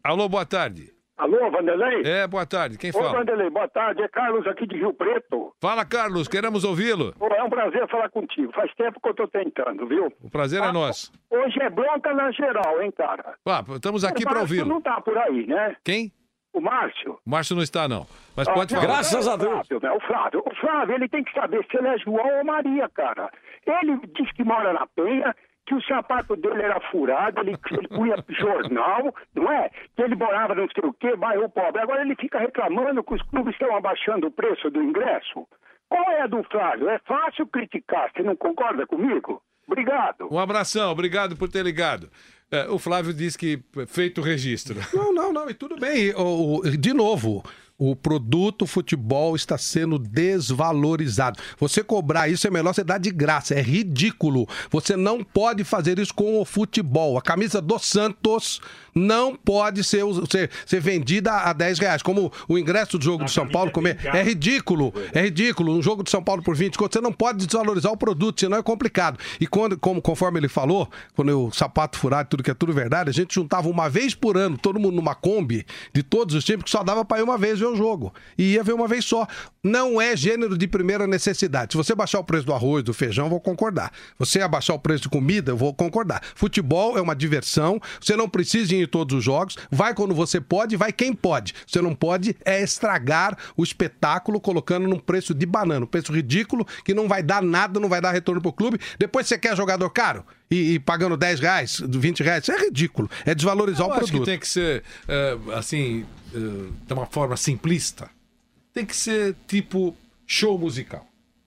Alô, boa tarde. Alô, Vanderlei? É, boa tarde. Quem Ô, fala? Vanderlei, boa tarde. É Carlos aqui de Rio Preto. Fala, Carlos. Queremos ouvi-lo. Pô, é um prazer falar contigo. Faz tempo que eu tô tentando, viu? O prazer ah, é nosso. Hoje é bronca na geral, hein, cara? Ah, estamos aqui para ouvi-lo. O Márcio não tá por aí, né? Quem? O Márcio. O Márcio não está, não. Mas Ah, pode não, falar. Graças a Deus. Flávio, né? O Flávio. O Flávio, ele tem que saber se ele é João ou Maria, cara. Ele diz que mora na Penha, que o sapato dele era furado, ele, ele punha jornal, não é? Que ele morava não sei o quê, bairro pobre. Agora ele fica reclamando que os clubes estão abaixando o preço do ingresso. Qual é a do Flávio? É fácil criticar, você não concorda comigo? Obrigado. Um abração, obrigado por ter ligado. É, o Flávio disse que feito o registro. Não, não, não, e tudo bem. O, o, de novo, o produto futebol está sendo desvalorizado. Você cobrar isso é melhor você dar de graça, é ridículo. Você não pode fazer isso com o futebol. A camisa do Santos não pode ser, ser, ser vendida a dez reais. Como o ingresso do jogo do São Paulo comer. É ridículo, é ridículo. Um jogo do São Paulo por vinte conto, você não pode desvalorizar o produto, senão é complicado. E quando, como, conforme ele falou, quando o sapato furado, tudo que é tudo verdade, a gente juntava uma vez por ano, todo mundo numa Kombi, de todos os times, que só dava para ir uma vez ver o jogo. E ia ver uma vez só. Não é gênero de primeira necessidade. Se você baixar o preço do arroz, do feijão, eu vou concordar. Você abaixar o preço de comida, eu vou concordar. Futebol é uma diversão, você não precisa ir em todos os jogos, vai quando você pode, vai quem pode. Você não pode é estragar o espetáculo colocando num preço de banana, um preço ridículo, que não vai dar nada, não vai dar retorno pro clube. Depois você quer jogador caro e, e pagando dez reais, vinte reais, isso é ridículo. É desvalorizar Eu o acho produto. que tem que ser, é, assim, é, de uma forma simplista. Tem que ser tipo show musical.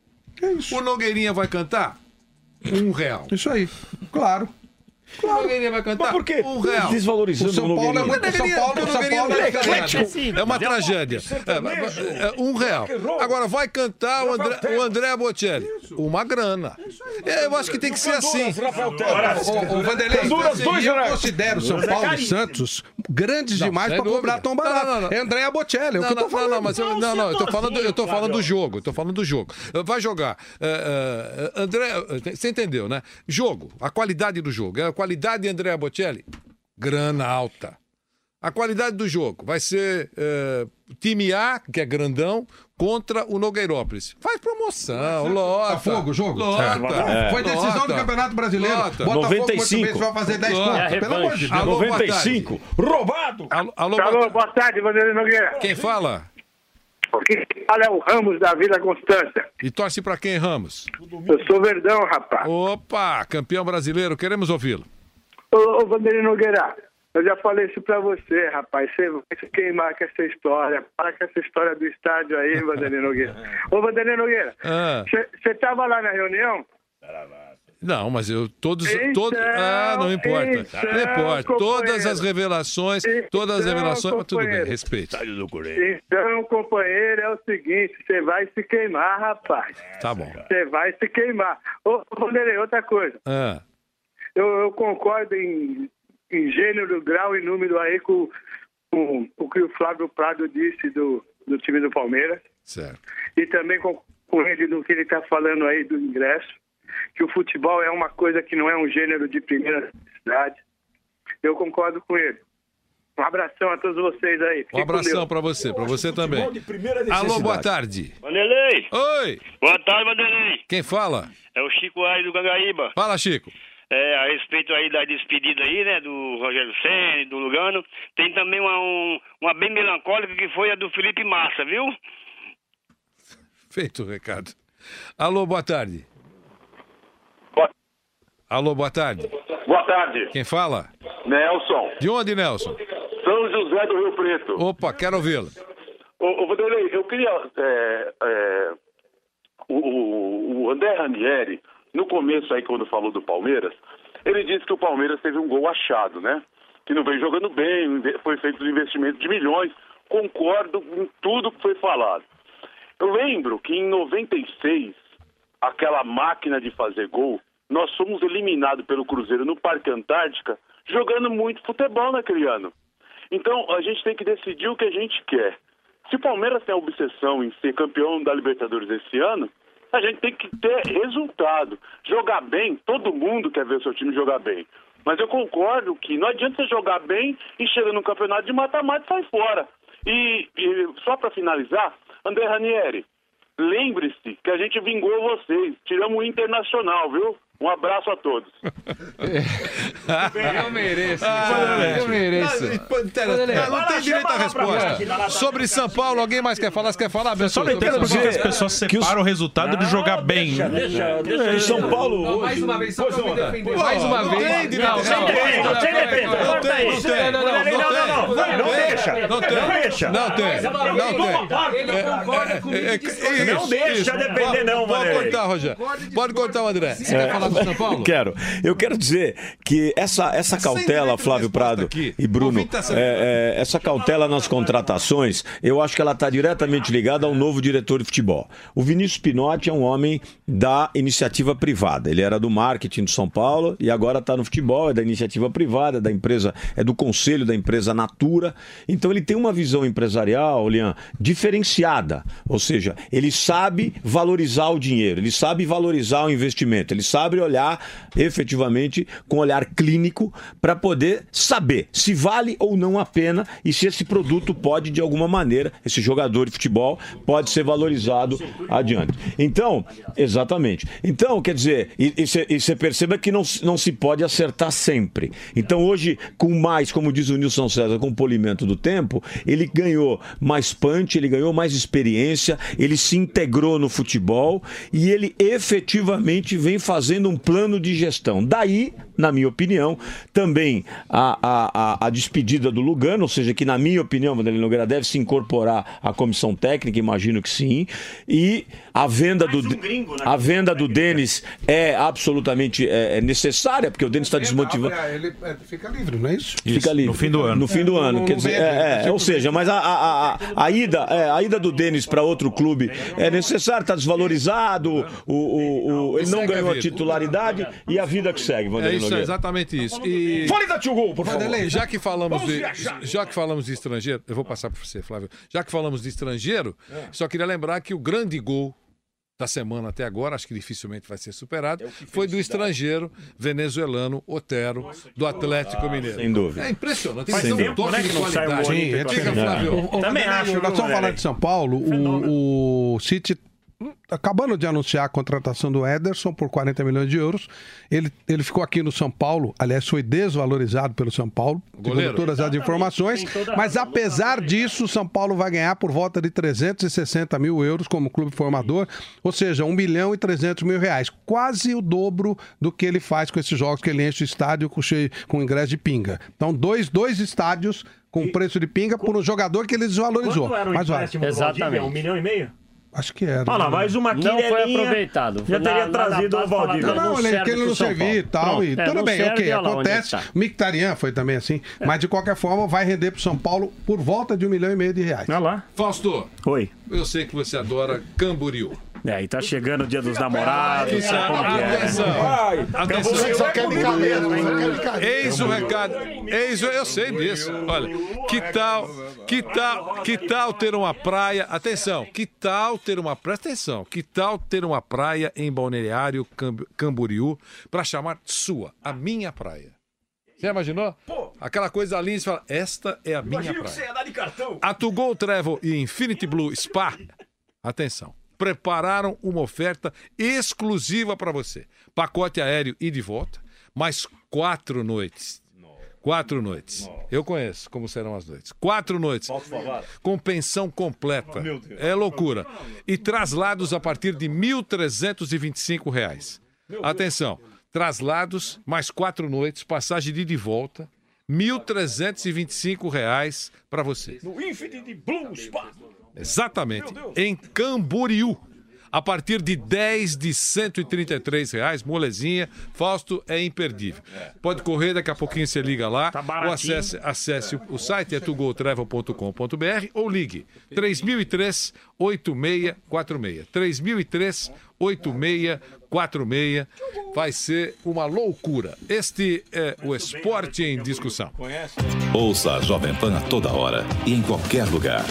É isso. O Nogueirinha vai cantar? Um real. Isso aí, claro. O Nogueirinha vai cantar? Mas por quê? Um real. Desvalorizando O São o Paulo é Nogueirinha. muito... O São Paulo, o São Paulo é eclético. É uma tragédia. É, é, um real. Agora vai cantar o André, o André Bocelli. Uma grana. É, eu acho que tem que ser assim. O Vanderlei, eu considero São Paulo e Santos grandes demais para cobrar tão barato. Não, não, não. É André Bocelli, é o que eu tô Não, falando. não, mas eu, não, não, eu tô falando, eu tô falando do jogo, eu tô falando do jogo. Vai jogar. É, é, André, você entendeu, né? Jogo, a qualidade do jogo. A qualidade de André Bocelli, grana alta. A qualidade do jogo vai ser é, time A, que é grandão, contra o Nogueirópolis. Faz promoção, lota. Tá fogo o jogo? Lota. É. Foi decisão Lota. do Campeonato Brasileiro. Lota. Botafogo, noventa e cinco. Português vai fazer dez Lota. pontos. É Pelo amor de Deus. Alô, noventa e cinco. Roubado! Alô, alô, Alô, boa, boa tarde, Vanderlei Nogueira. quem fala? Quem fala é o Ramos da Vila Constância. E torce pra quem, Ramos? Eu sou Verdão, rapaz. Opa, campeão brasileiro, queremos ouvi-lo. Ô, ô Vanderlei Nogueira, eu já falei isso pra você, rapaz. Você vai se queimar com essa história. Para com essa história do estádio aí, Vanderlei Nogueira. Ô, Vanderlei Nogueira, você Ah. tava lá na reunião? Não, mas eu todos, Então, todos, ah, não importa, então, não importa. Todas companheiro. as revelações, todas as Então, revelações, mas tudo bem, companheiro. respeito. Então, companheiro, é o seguinte, você vai se queimar, rapaz. Tá bom. Você vai se queimar. Ô, Vanderlei, outra coisa. Ah, Eu, eu concordo em, em gênero, grau e número aí com, com o que o Flávio Prado disse do, do time do Palmeiras. certo. E também com, com ele do que ele está falando aí do ingresso. Que o futebol é uma coisa que não é um gênero de primeira necessidade. Eu concordo com ele. Um abração a todos vocês aí. Um Fiquem com abração Deus. pra você, pra você também. Alô, boa tarde. Vanderlei! Oi! Boa tarde, Vanderlei! Quem fala? É o Chico aí do Gangaíba. Fala, Chico. É, a respeito aí da despedida aí, né, do Rogério Ceni, do Lugano, tem também uma, um, uma bem melancólica que foi a do Felipe Massa, viu? Feito o recado. Alô, boa tarde. Boa... Alô, boa tarde. Boa tarde. Quem fala? Nelson. De onde, Nelson? São José do Rio Preto. Opa, quero ouvi-lo. Ô, ô Vanderlei, eu queria... É, é, o, o André Ranieri, no começo aí, quando falou do Palmeiras, ele disse que o Palmeiras teve um gol achado, né? Que não vem jogando bem, foi feito um investimento de milhões. Concordo com tudo que foi falado. Eu lembro que em noventa e seis, aquela máquina de fazer gol, nós fomos eliminados pelo Cruzeiro no Parque Antártica, jogando muito futebol naquele ano. Então, a gente tem que decidir o que a gente quer. Se o Palmeiras tem a obsessão em ser campeão da Libertadores esse ano, a gente tem que ter resultado. Jogar bem, todo mundo quer ver o seu time jogar bem. Mas eu concordo que não adianta você jogar bem e chega no campeonato de mata-mata e sai fora. E, e só para finalizar, André Ranieri, lembre-se que a gente vingou vocês, tiramos o Internacional, viu? Um abraço a todos. Eu mereço. Ah, eu mereço. Não, não tem direito à resposta. Sobre São Paulo, alguém mais quer falar? Você quer falar? Só não entendo porque que as pessoas separam o resultado de jogar bem. Em São Paulo. Mais uma vez, só pra me defender. Mais uma vez. Não, sem defesa, sem defesa. Corta aí. Não, não, não, não. Não deixa. Não tem. Não deixa. Não tem. Não tem. Ele concorda comigo. Não deixa defender, não, Pode Vanderlei. cortar, Rogério. Pode cortar o André. Você quer falar do São Paulo? Quero. Eu quero dizer que essa, essa cautela, Flávio Prado e Bruno, é, é, essa cautela nas contratações, eu acho que ela está diretamente ligada ao novo diretor de futebol. O Vinícius Pinotti é um homem da iniciativa privada. Ele era do marketing do São Paulo e agora está no futebol, é da iniciativa privada, da empresa, é do conselho da empresa Natura. Então ele tem uma visão empresarial, Lian, diferenciada. Ou seja, ele sabe valorizar o dinheiro, ele sabe valorizar o investimento, ele sabe olhar efetivamente com olhar clínico para poder saber se vale ou não a pena e se esse produto pode, de alguma maneira, esse jogador de futebol pode ser valorizado adiante. Então, exatamente. Então, quer dizer, e você perceba que não, não se pode acertar sempre. Então, hoje, com mais, como diz o Nilson César, com o polimento do tempo, ele ganhou mais punch, ele ganhou mais experiência, ele se integrou no futebol e ele efetivamente vem fazendo um plano de gestão. Daí, na minha opinião, também a, a, a despedida do Lugano, ou seja, que na minha opinião, Vanderlei Nogueira deve se incorporar à comissão técnica, imagino que sim, e a venda do, um a venda do Denis é absolutamente é, é necessária, porque o Denis está desmotivado. Ele fica livre, não é isso? Fica livre. No fim do ano. No fim do ano. Quer dizer, é, é, ou seja, mas a, a, a, a ida, é, a ida do Denis para outro clube é necessária, está desvalorizado, o, o, o, ele não ganhou a titularidade e a vida que segue, Vanderlei. É isso, é exatamente isso. E... Fale da Tio Gol, por favor. Vanderlei, já que falamos de, já que falamos de estrangeiro, eu vou passar para você, Flávio. Já que falamos de estrangeiro, só queria lembrar que o grande gol da semana até agora, acho que dificilmente vai ser superado, foi do estrangeiro venezuelano Otero, do Atlético Mineiro. Sem dúvida. É impressionante. Faz Tem tempo, um toque né, de que não sai o qualidade. gol. Sim, Diga, Flávio. Também acho. Nós estamos falando de São Paulo, o, o City acabando de anunciar a contratação do Ederson por quarenta milhões de euros. Ele, ele ficou aqui no São Paulo, aliás, foi desvalorizado pelo São Paulo, segundo todas as informações, mas apesar disso, o São Paulo vai ganhar por volta de trezentos e sessenta mil euros como clube formador, ou seja, um milhão e trezentos mil reais, quase o dobro do que ele faz com esses jogos que ele enche o estádio com, cheio, com ingresso de pinga. Então, dois, dois estádios com preço de pinga por um jogador que ele desvalorizou. Quanto era o mas vai. Exatamente. Um milhão e meio? Acho que era. Olha lá, mais uma Não foi quirelinha. aproveitado. Já Na- teria na- trazido na o base Valdir. falaram, Não, não, ele, serve que ele pro não São servia e Paulo. tal. E Pronto. tudo É, bem, não ok, serve, olha lá onde acontece. está. O Mictarian foi também assim. Mas de qualquer forma, vai render pro São Paulo por volta de um milhão e meio de reais. Olha lá. Fausto, Oi. eu sei que você adora Camboriú. É, e tá chegando o dia dos namorados. sabe como que é, né? Atenção. Atenção. Você só quer de cabelo, né? Só quer de cabelo. Eis o recado. Eis o... Eu sei disso. Olha, que tal, que tal, que tal ter uma praia... Atenção, que tal ter uma... Presta atenção. Que tal ter uma praia em Balneário Cam- Camboriú para chamar sua, a minha praia? Você imaginou? Aquela coisa ali, você fala, esta é a minha praia. A To Go Travel e Infinity Blue Spa, atenção, prepararam uma oferta exclusiva para você. Pacote aéreo e de volta, mais quatro noites. Quatro noites. Eu conheço como serão as noites. Quatro noites. Com pensão completa. É loucura. E traslados a partir de mil trezentos e vinte e cinco reais. Atenção. Traslados, mais quatro noites, passagem de ida e volta, mil trezentos e vinte e cinco reais para você. No Infinity Blue Spa. Exatamente. Em Camboriú. A partir de dez de cento e trinta e três reais, molezinha. Fausto, é imperdível. Pode correr, daqui a pouquinho você liga lá. Tá ou baratinho. acesse, acesse o site, é to go travel ponto com ponto b r, ou ligue três mil e três, oito seis quatro seis. três mil e três, oito seis quatro seis. Vai ser uma loucura. Este é o Esporte em Discussão. Ouça a Jovem Pan a toda hora e em qualquer lugar.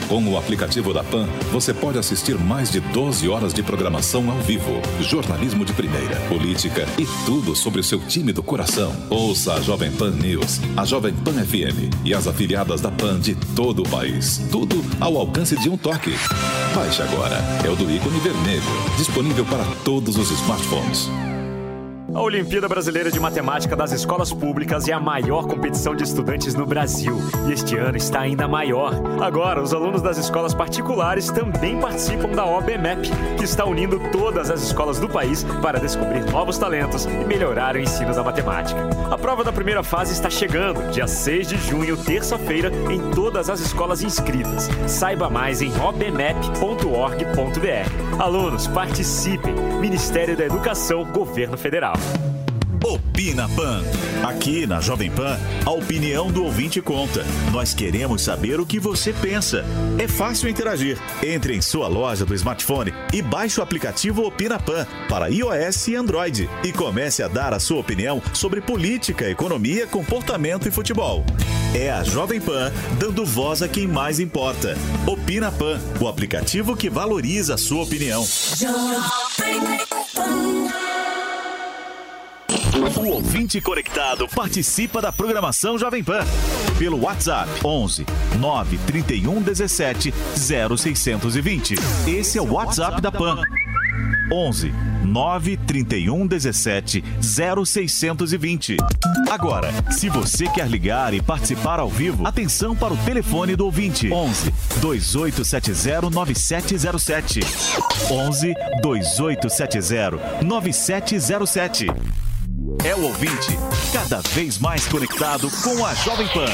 Com o aplicativo da PAN, você pode assistir mais de doze horas de programação ao vivo, jornalismo de primeira, política e tudo sobre o seu time do coração. Ouça a Jovem Pan News, a Jovem Pan F M e as afiliadas da PAN de todo o país. Tudo ao alcance de um toque. Baixe agora. É o do ícone vermelho. Disponível para todos os smartphones. A Olimpíada Brasileira de Matemática das Escolas Públicas é a maior competição de estudantes no Brasil. E este ano está ainda maior. Agora, os alunos das escolas particulares também participam da O B M E P, que está unindo todas as escolas do país para descobrir novos talentos e melhorar o ensino da matemática. A prova da primeira fase está chegando, dia seis de junho, terça-feira, em todas as escolas inscritas. Saiba mais em o b m e p ponto org ponto b r. Alunos, participem. Ministério da Educação, Governo Federal. Opina Pan. Aqui na Jovem Pan, a opinião do ouvinte conta. Nós queremos saber o que você pensa. É fácil interagir. Entre em sua loja do smartphone e baixe o aplicativo Opina Pan para iOS e Android e comece a dar a sua opinião sobre política, economia, comportamento e futebol. É a Jovem Pan dando voz a quem mais importa. Opina Pan, o aplicativo que valoriza a sua opinião. O ouvinte conectado participa da programação Jovem Pan pelo WhatsApp onze nove trinta e um dezessete zero seiscentos e vinte. Esse é o WhatsApp da Pan. onze nove trinta e um dezessete zero seiscentos e vinte. Agora, se você quer ligar e participar ao vivo, atenção para o telefone do ouvinte. onze dois oito sete zero nove sete zero sete. onze dois oito sete zero nove sete zero sete. É o ouvinte cada vez mais conectado com a Jovem Pan.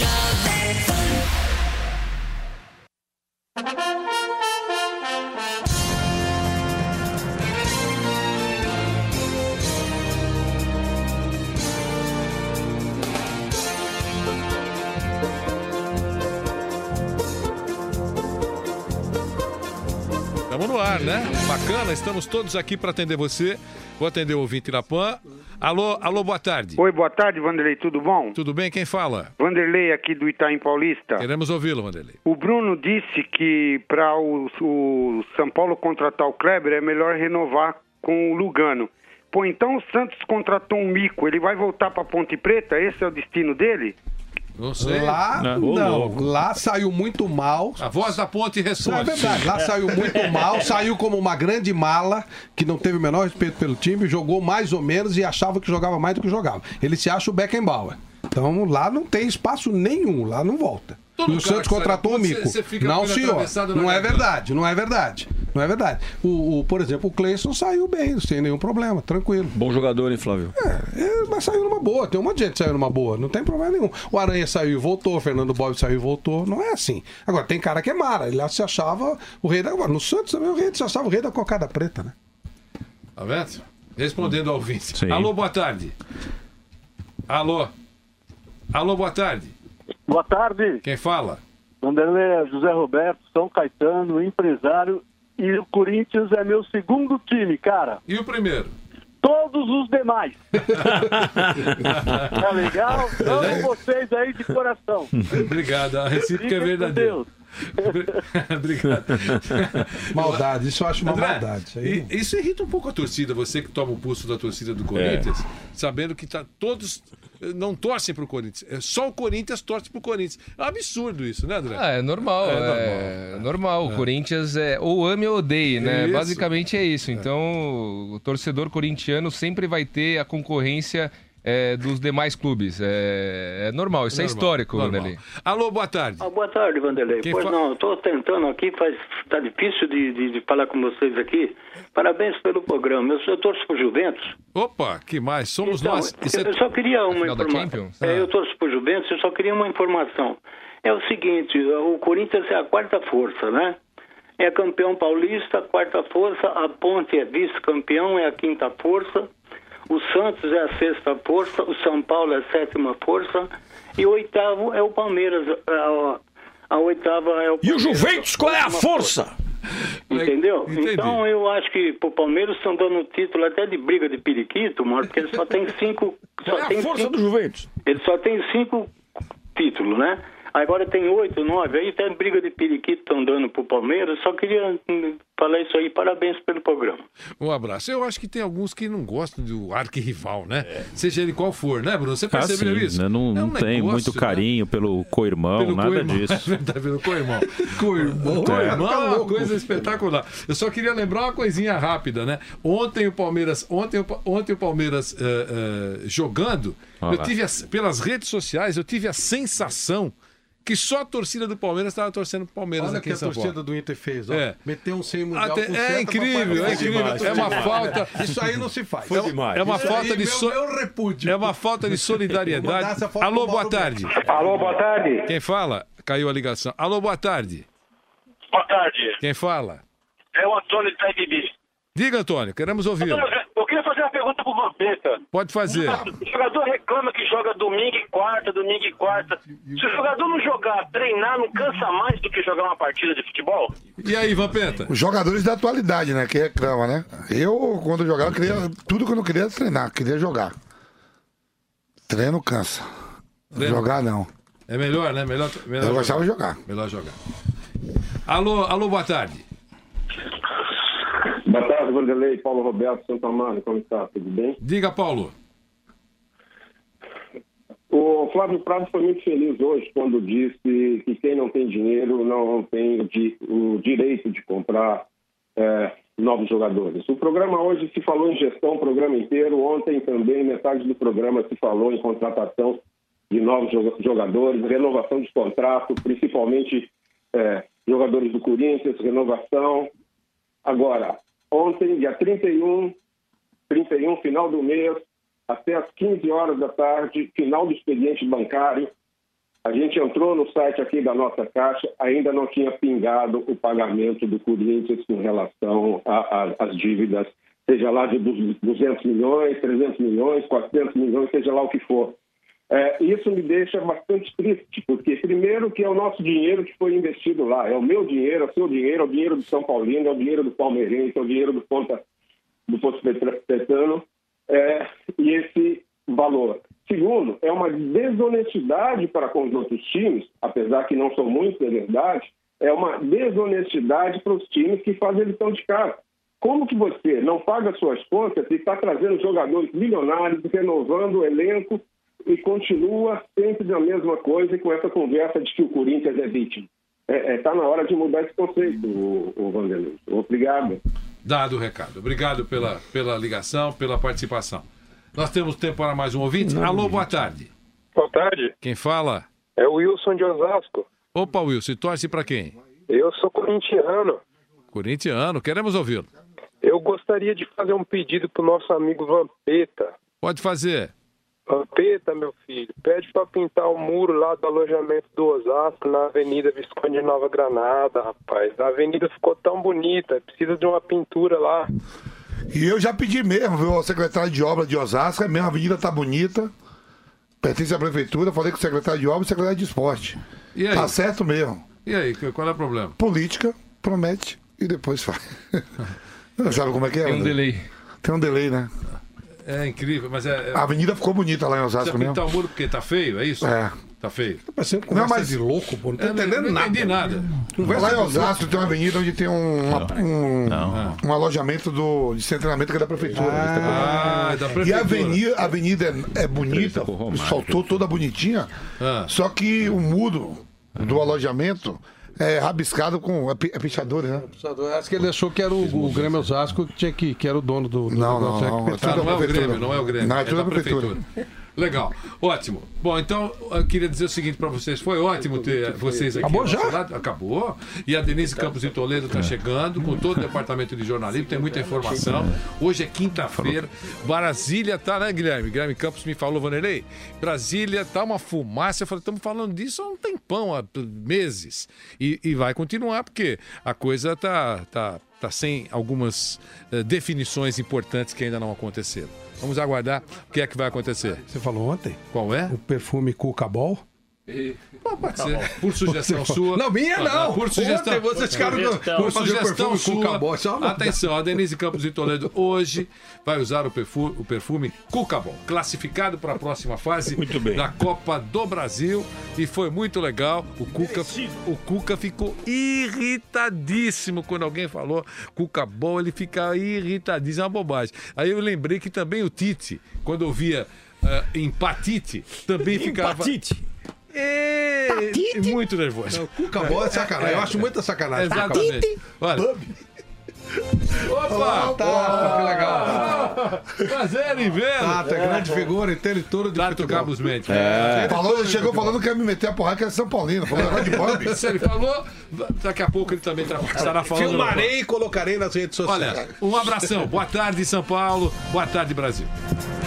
Estamos no ar, né? Bacana, estamos todos aqui para atender você. Vou atender o ouvinte na Pan. Alô, alô, boa tarde. Oi, boa tarde, Vanderlei, tudo bom? Tudo bem, quem fala? Vanderlei, aqui do Itaim Paulista. Queremos ouvi-lo, Vanderlei. O Bruno disse que para o, o São Paulo contratar o Kleber é melhor renovar com o Lugano. Pô, então o Santos contratou um mico, ele vai voltar para Ponte Preta? Esse é o destino dele? Não sei. Lá, não, não. Lá saiu muito mal. A voz da ponte responde. É verdade, lá saiu muito mal, saiu como uma grande mala, que não teve o menor respeito pelo time, jogou mais ou menos e achava que jogava mais do que jogava. Ele se acha o Beckenbauer. Então lá não tem espaço nenhum, lá não volta. Todo e o Santos contratou o mico. Você, você não, senhor. Não é verdade, não é verdade. Não é verdade. O, o, por exemplo, o Cleison saiu bem, sem nenhum problema, tranquilo. Bom jogador, hein, Flávio? É, é, mas saiu numa boa. Tem um monte de gente que saiu numa boa. Não tem problema nenhum. O Aranha saiu e voltou, o Fernando Bob saiu e voltou. Não é assim. Agora, tem cara que é mara. Ele lá se achava o rei da... No Santos também o rei se achava o rei da cocada preta, né? Tá vendo? Respondendo ao ouvinte. Sim. Alô, boa tarde. Alô. Alô, boa tarde. Boa tarde. Quem fala? Vanderlei, José Roberto, São Caetano, empresário. E o Corinthians é meu segundo time, cara. E o primeiro? Todos os demais. Tá legal? Amo vocês aí de coração. Obrigado. A recíproca é verdadeira. Obrigado. Maldade, isso eu acho uma André, maldade. Isso, aí... isso irrita um pouco a torcida, você que toma o pulso da torcida do Corinthians, é. sabendo que tá, todos não torcem pro Corinthians. É só o Corinthians torce pro Corinthians. É um absurdo isso, né, André? Ah, é normal. É, é normal. É normal. É. O Corinthians é ou ame ou odeie, né? Isso. Basicamente é isso. Então, o torcedor corintiano sempre vai ter a concorrência É, dos demais clubes. É, é normal, isso é, normal, é histórico, normal. Vanderlei. Alô, boa tarde. Ah, boa tarde, Vanderlei. Quem pois fa... não, estou tentando aqui, faz... tá difícil de, de, de falar com vocês aqui. Parabéns pelo programa. Eu, eu torço pro Juventus. Opa, que mais? Somos então, nós. Eu, eu só queria uma informação. É, ah. Eu torço pro Juventus, eu só queria uma informação. É o seguinte, o Corinthians é a quarta força, né? É campeão paulista, quarta força, a Ponte é vice-campeão, é a quinta força. O Santos é a sexta força, o São Paulo é a sétima força e o oitavo é o Palmeiras. A, a oitava é o Palmeiras. E o Juventus, qual é a força? Entendeu? Entendi. Então eu acho que pro Palmeiras estão dando título até de briga de periquito, mano, porque ele só tem cinco. Só qual é tem a força cinco, do Juventus? Ele só tem cinco títulos, né? Agora tem oito, nove, aí tem briga de periquito, estão dando pro Palmeiras. Só queria hum, falar isso aí, parabéns pelo programa. Um abraço. Eu acho que tem alguns que não gostam do arquirrival, né? É. Seja ele qual for, né, Bruno? Você percebeu ah, sim, isso? Né? Não, é um não tem negócio, muito carinho né? pelo co-irmão, pelo nada co-irmão. disso. É pelo co-irmão. Co-irmão. Co-irmão é uma coisa espetacular. Eu só queria lembrar uma coisinha rápida, né? Ontem o Palmeiras, ontem, o, ontem o Palmeiras uh, uh, jogando, Olá. eu tive a, pelas redes sociais, eu tive a sensação que só a torcida do Palmeiras estava torcendo pro Palmeiras. Olha aqui que em São a torcida Paulo. do Inter fez, ó. É. Meteu um sem mundial Até, com é seta, incrível, é incrível. Demais, é uma demais. falta. Isso aí não se faz. Foi é, demais. É uma Isso falta aí, de so... meu, meu repúdio. É uma falta de solidariedade. Alô, boa tarde. Alô, boa tarde. Quem fala? Caiu a ligação. Alô, boa tarde. Boa tarde. Quem fala? É o Antônio de Itabibi. Diga, Antônio, queremos ouvi-lo. Eu queria fazer uma pergunta pro Vampeta. Pode fazer. O jogador reclama que joga domingo e quarta, domingo e quarta. Se o jogador não jogar, treinar, não cansa mais do que jogar uma partida de futebol? E aí, Vampeta? Os jogadores da atualidade, né? Que reclamam, né? Eu, quando jogava, eu queria, tudo que eu não queria era treinar, queria jogar. Treino cansa. Treino. Jogar não. É melhor, né? Melhor, melhor eu gostava de jogar. Melhor jogar. Alô, alô, boa tarde. Boa tarde, Vanderlei, Paulo Roberto, Santo Amaro, como está? Tudo bem? Diga, Paulo. O Flávio Prado foi muito feliz hoje quando disse que quem não tem dinheiro não tem o, di o direito de comprar é, novos jogadores. O programa hoje se falou em gestão o programa inteiro, ontem também metade do programa se falou em contratação de novos jogadores, renovação de contrato, principalmente é, jogadores do Corinthians, renovação. Agora, ontem, dia trinta e um, trinta e um, final do mês, até às quinze horas da tarde, final do expediente bancário, a gente entrou no site aqui da nossa Caixa, ainda não tinha pingado o pagamento do Corinthians com relação às dívidas, seja lá de duzentos milhões, trezentos milhões, quatrocentos milhões, seja lá o que for. É, isso me deixa bastante triste, porque primeiro que é o nosso dinheiro que foi investido lá, é o meu dinheiro, é o seu dinheiro, é o dinheiro do São Paulino, é o dinheiro do palmeirense, é o dinheiro do Ponta, do Poço Petano, é, e esse valor. Segundo, é uma desonestidade para com os outros times, apesar que não são muitos, é verdade, é uma desonestidade para os times que fazem lição de casa. Como que você não paga suas contas e está trazendo jogadores milionários, renovando o elenco, e continua sempre na mesma coisa com essa conversa de que o Corinthians é vítima? Está é, é, tá na hora de mudar esse conceito, o, o Vanderlei. Obrigado. Dado o recado. Obrigado pela, pela ligação, pela participação. Nós temos tempo para mais um ouvinte. Não, Alô, boa tarde. Boa tarde. Quem fala? É o Wilson de Osasco. Opa, Wilson, torce para quem? Eu sou corintiano. Corintiano, queremos ouvi-lo. Eu gostaria de fazer um pedido para o nosso amigo Vampeta. Pode fazer. Vampeta, meu filho, pede para pintar o muro lá do alojamento do Osasco na Avenida Visconde de Nova Granada, rapaz. A avenida ficou tão bonita, precisa de uma pintura lá. E eu já pedi mesmo, viu, ao secretário de obra de Osasco, a mesma avenida tá bonita, pertence à prefeitura, falei com o secretário de obra e o secretário de esporte. E aí? Tá certo mesmo. E aí, qual é o problema? Política, promete e depois faz. Sabe como é que é? Tem um né? delay. Tem um delay, né? É incrível, mas é... A avenida ficou bonita lá em Osasco mesmo. Você pintar o muro porque tá feio, é isso? É. Tá feio. Tá parecendo conversa não, mas... de louco, pô. Não tô é, entendendo não, nada. Não entendi nada. Lá em Osasco tem uma avenida onde tem um, uma, um, não. um alojamento do, de treinamento que é da prefeitura. Ah, ah é da prefeitura. E a avenida, a avenida é, é bonita, soltou toda bonitinha, ah. só que o muro do alojamento é rabiscado com é pichador, né? Acho que ele achou que era o, o Grêmio Osasco que, tinha que, que era o dono do... do não, não, não. É ah, não é o Grêmio, não é o Grêmio. Não, é tudo é da prefeitura. prefeitura. Legal, ótimo. Bom, então eu queria dizer o seguinte para vocês: foi ótimo ter vocês aqui. Acabou já? Lado. Acabou. E a Denise Campos de Toledo está chegando com todo o departamento de jornalismo, tem muita informação. Hoje é quinta-feira. Brasília tá, né, Guilherme? Guilherme Campos me falou, Vanderlei. Brasília tá uma fumaça. Eu falei, estamos falando disso há um tempão, há meses. E, e vai continuar, porque a coisa tá, tá, tá sem algumas uh, definições importantes que ainda não aconteceram. Vamos aguardar o que é que vai acontecer. Você falou ontem? Qual é? O perfume Cuca Ball. E... Pô, pode ser. Tá por sugestão sua. Não, minha não. Por sugestão. Ontem vocês ficaram por sugestão sua. Atenção, a Denise Campos de Toledo hoje vai usar o perfume, o perfume Cucabon, classificado para a próxima fase muito bem. da Copa do Brasil. E foi muito legal. O Cuca, o Cuca ficou irritadíssimo quando alguém falou Cucabon, ele fica irritadíssimo, é uma bobagem. Aí eu lembrei que também o Tite, quando eu via uh, empatite, também ficava... Empatite? É, muito nervoso. O Cucabon é sacanagem. Eu acho muita sacanagem. Exatamente. Olha. Opa! Tá, que legal. Prazer em vê-lo. Tato, é grande figura, entende tudo de Tato Cabos Mendes. É. Falou, ele chegou falando que ia me meter a porrada que era São Paulino. Falou negócio de Bob. Se ele falou, daqui a pouco ele também estará falando. Filmarei e colocarei nas redes sociais. Olha, um abração. Boa tarde, São Paulo. Boa tarde, Brasil.